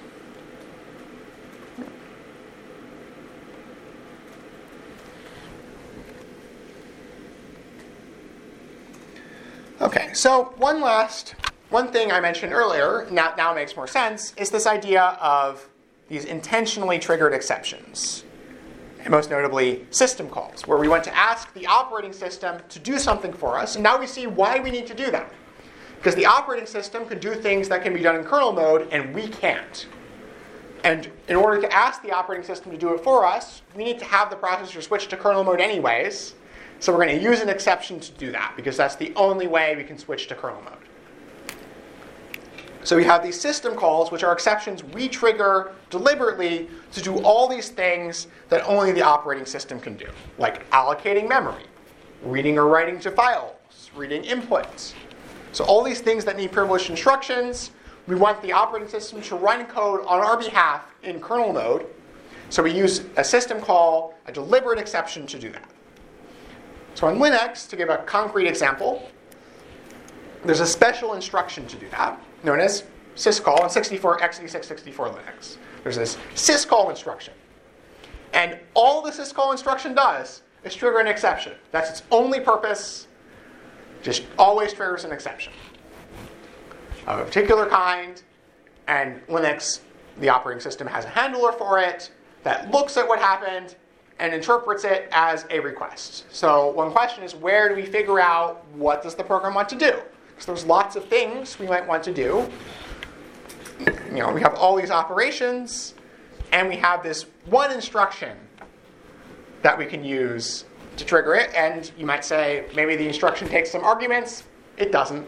Okay, so one thing I mentioned earlier, now makes more sense, is this idea of these intentionally triggered exceptions. And most notably, system calls, where we want to ask the operating system to do something for us, and now we see why we need to do that. Because the operating system can do things that can be done in kernel mode, and we can't. And in order to ask the operating system to do it for us, we need to have the processor switch to kernel mode anyways. So we're going to use an exception to do that, because that's the only way we can switch to kernel mode. So we have these system calls, which are exceptions we trigger deliberately to do all these things that only the operating system can do, like allocating memory, reading or writing to files, reading inputs. So all these things that need privileged instructions, we want the operating system to run code on our behalf in kernel mode. So we use a system call, a deliberate exception to do that. So on Linux, to give a concrete example, there's a special instruction to do that, known as syscall in x86 64 Linux. There's this syscall instruction. And all the syscall instruction does is trigger an exception. That's its only purpose. Just always triggers an exception of a particular kind. And Linux, the operating system, has a handler for it that looks at what happened and interprets it as a request. So one question is, where do we figure out what does the program want to do? Because there's lots of things we might want to do. We have all these operations, and we have this one instruction that we can use to trigger it. And you might say, maybe the instruction takes some arguments. It doesn't.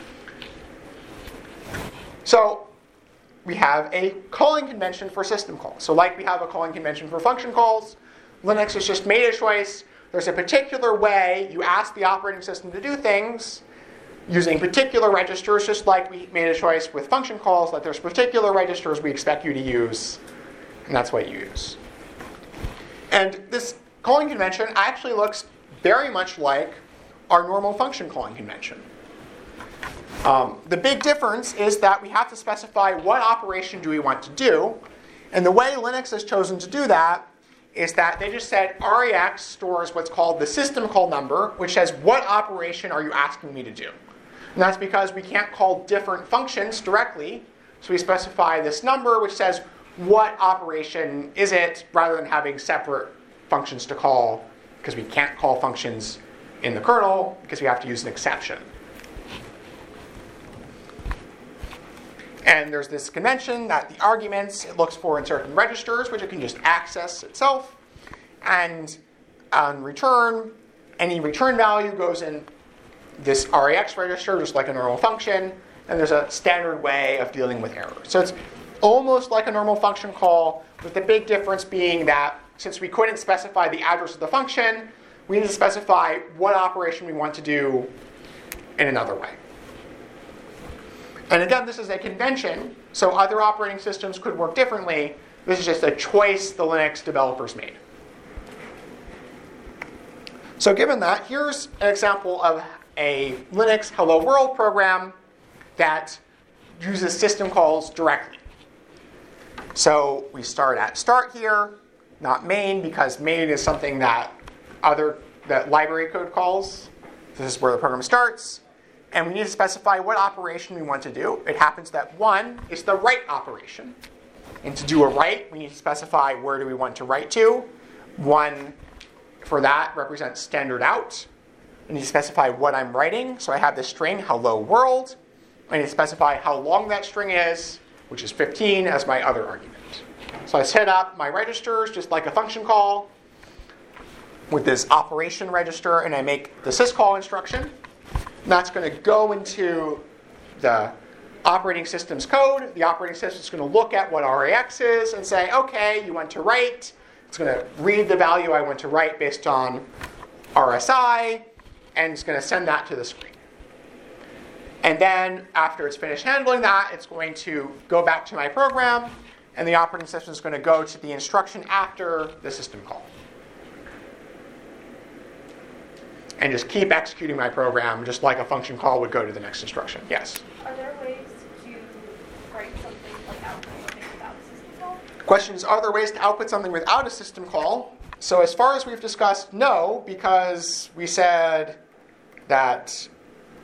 So we have a calling convention for system calls. So like we have a calling convention for function calls, Linux has just made a choice. There's a particular way you ask the operating system to do things using particular registers, just like we made a choice with function calls, that there's particular registers we expect you to use, and that's what you use. And this calling convention actually looks very much like our normal function calling convention. The big difference is that we have to specify what operation do we want to do, and the way Linux has chosen to do that is that they just said REX stores what's called the system call number, which says what operation are you asking me to do. And that's because we can't call different functions directly, so we specify this number which says what operation is it, rather than having separate functions to call, because we can't call functions in the kernel because we have to use an exception. And there's this convention that the arguments it looks for in certain registers, which it can just access itself. And on return, any return value goes in this REX register, just like a normal function. And there's a standard way of dealing with errors. So it's almost like a normal function call, with the big difference being that since we couldn't specify the address of the function, we need to specify what operation we want to do in another way. And again, this is a convention, so other operating systems could work differently. This is just a choice the Linux developers made. So given that, here's an example of a Linux Hello World program that uses system calls directly. So we start at start here, not main, because main is something that library code calls. This is where the program starts. And we need to specify what operation we want to do. It happens that 1 is the write operation. And to do a write, we need to specify where do we want to write to. 1 for that represents standard out. I need to specify what I'm writing. So I have this string, hello world. I need to specify how long that string is, which is 15, as my other argument. So I set up my registers just like a function call with this operation register, and I make the syscall instruction. And that's going to go into the operating system's code. The operating system is going to look at what REX is and say, okay, you want to write. It's going to read the value I want to write based on RSI, and it's going to send that to the screen. And then after it's finished handling that, it's going to go back to my program, and the operating system is going to go to the instruction after the system call. And just keep executing my program just like a function call would go to the next instruction. Yes? Are there ways to write something like output something without a system call? Question is, are there ways to output something without a system call? So as far as we've discussed, no, because we said that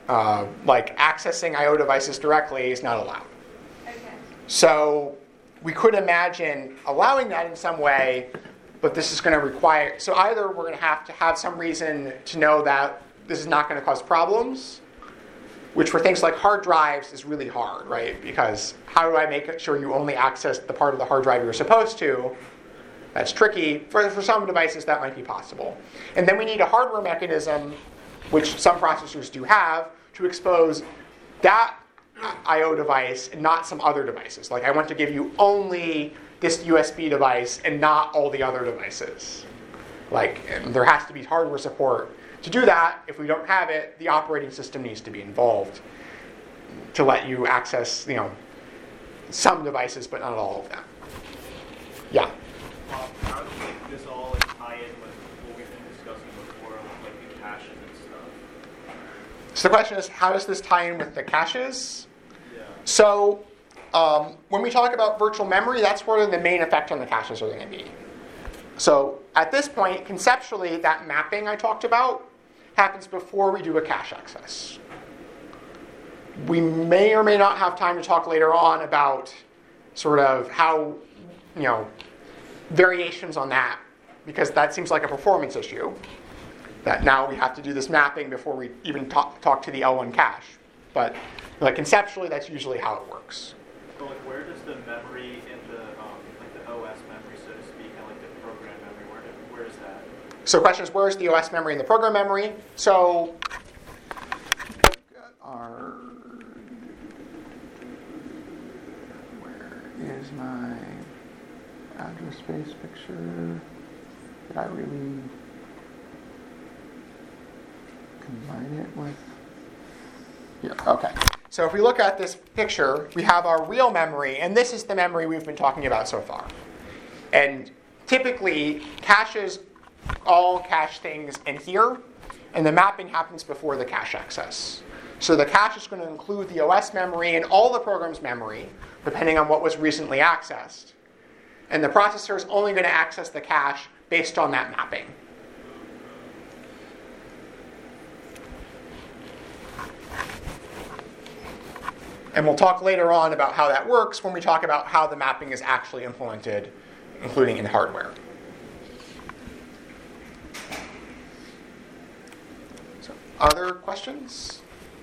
like accessing I/O devices directly is not allowed. Okay. So we could imagine allowing that in some way, but this is going to require, so either we're going to have some reason to know that this is not going to cause problems, which for things like hard drives is really hard, right? Because how do I make sure you only access the part of the hard drive you're supposed to? That's tricky. For some devices, that might be possible. And then we need a hardware mechanism, which some processors do have, to expose that I/O device and not some other devices. Like I want to give you only this USB device and not all the other devices. Like there has to be hardware support. To do that, if we don't have it, the operating system needs to be involved to let you access, some devices, but not all of them. Yeah. How does this all tie in with what we've been discussing before, with the caches and stuff? So the question is, how does this tie in with the caches? Yeah. So when we talk about virtual memory, that's where the main effect on the caches are going to be. So at this point, conceptually, that mapping I talked about happens before we do a cache access. We may or may not have time to talk later on about sort of how, variations on that, because that seems like a performance issue, that now we have to do this mapping before we even talk to the L1 cache. But conceptually, that's usually how it works. So where does the memory in the OS memory, so to speak, and the program memory, where is that? So the question is, where is the OS memory and the program memory? So where is my address space picture? Did I really combine it with? Yeah, okay. So if we look at this picture, we have our real memory, and this is the memory we've been talking about so far. And typically, caches all cache things in here, and the mapping happens before the cache access. So the cache is going to include the OS memory and all the program's memory, depending on what was recently accessed. And the processor is only going to access the cache based on that mapping. And we'll talk later on about how that works when we talk about how the mapping is actually implemented, including in hardware. So, other questions?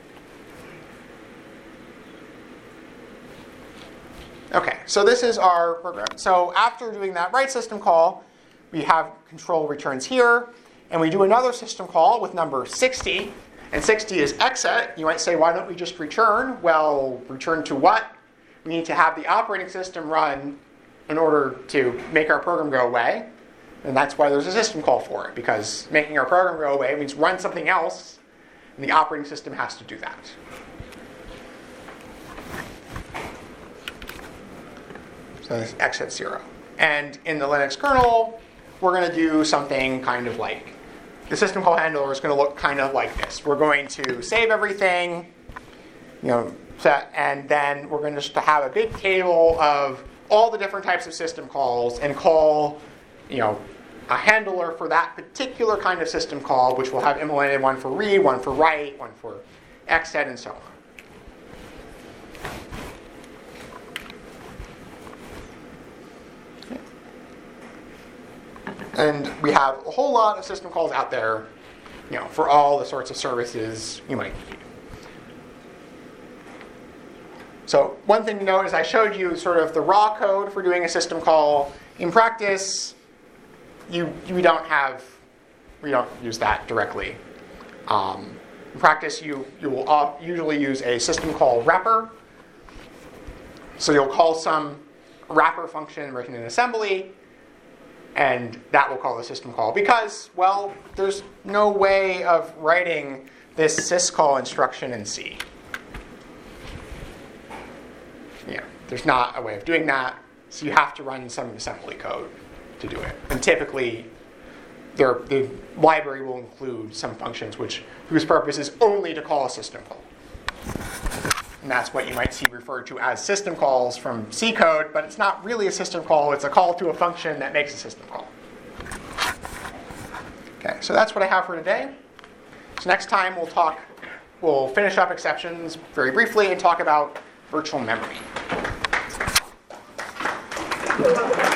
Okay, so this is our program. So after doing that write system call, we have control returns here, and we do another system call with number 60, and 60 is exit. You might say, why don't we just return? Well, return to what? We need to have the operating system run in order to make our program go away, and that's why there's a system call for it, because making our program go away means run something else, and the operating system has to do that. So this is exit 0. And in the Linux kernel, we're going to do something kind of like, the system call handler is going to look kind of like this. We're going to save everything, and then we're going to just have a big table of all the different types of system calls and call, a handler for that particular kind of system call, which will have implemented one for read, one for write, one for exit, and so on. And we have a whole lot of system calls out there, for all the sorts of services you might need. So one thing to note is I showed you sort of the raw code for doing a system call. In practice, we don't use that directly. In practice, you will usually use a system call wrapper. So you'll call some wrapper function written in assembly, and that will call the system call because, well, there's no way of writing this syscall instruction in C. There's not a way of doing that, so you have to run some assembly code to do it. And typically, the library will include some functions whose purpose is only to call a system call. And that's what you might see referred to as system calls from C code, but it's not really a system call. It's a call to a function that makes a system call. Okay, so that's what I have for today. So next time we'll talk we'll finish up exceptions very briefly and talk about virtual memory.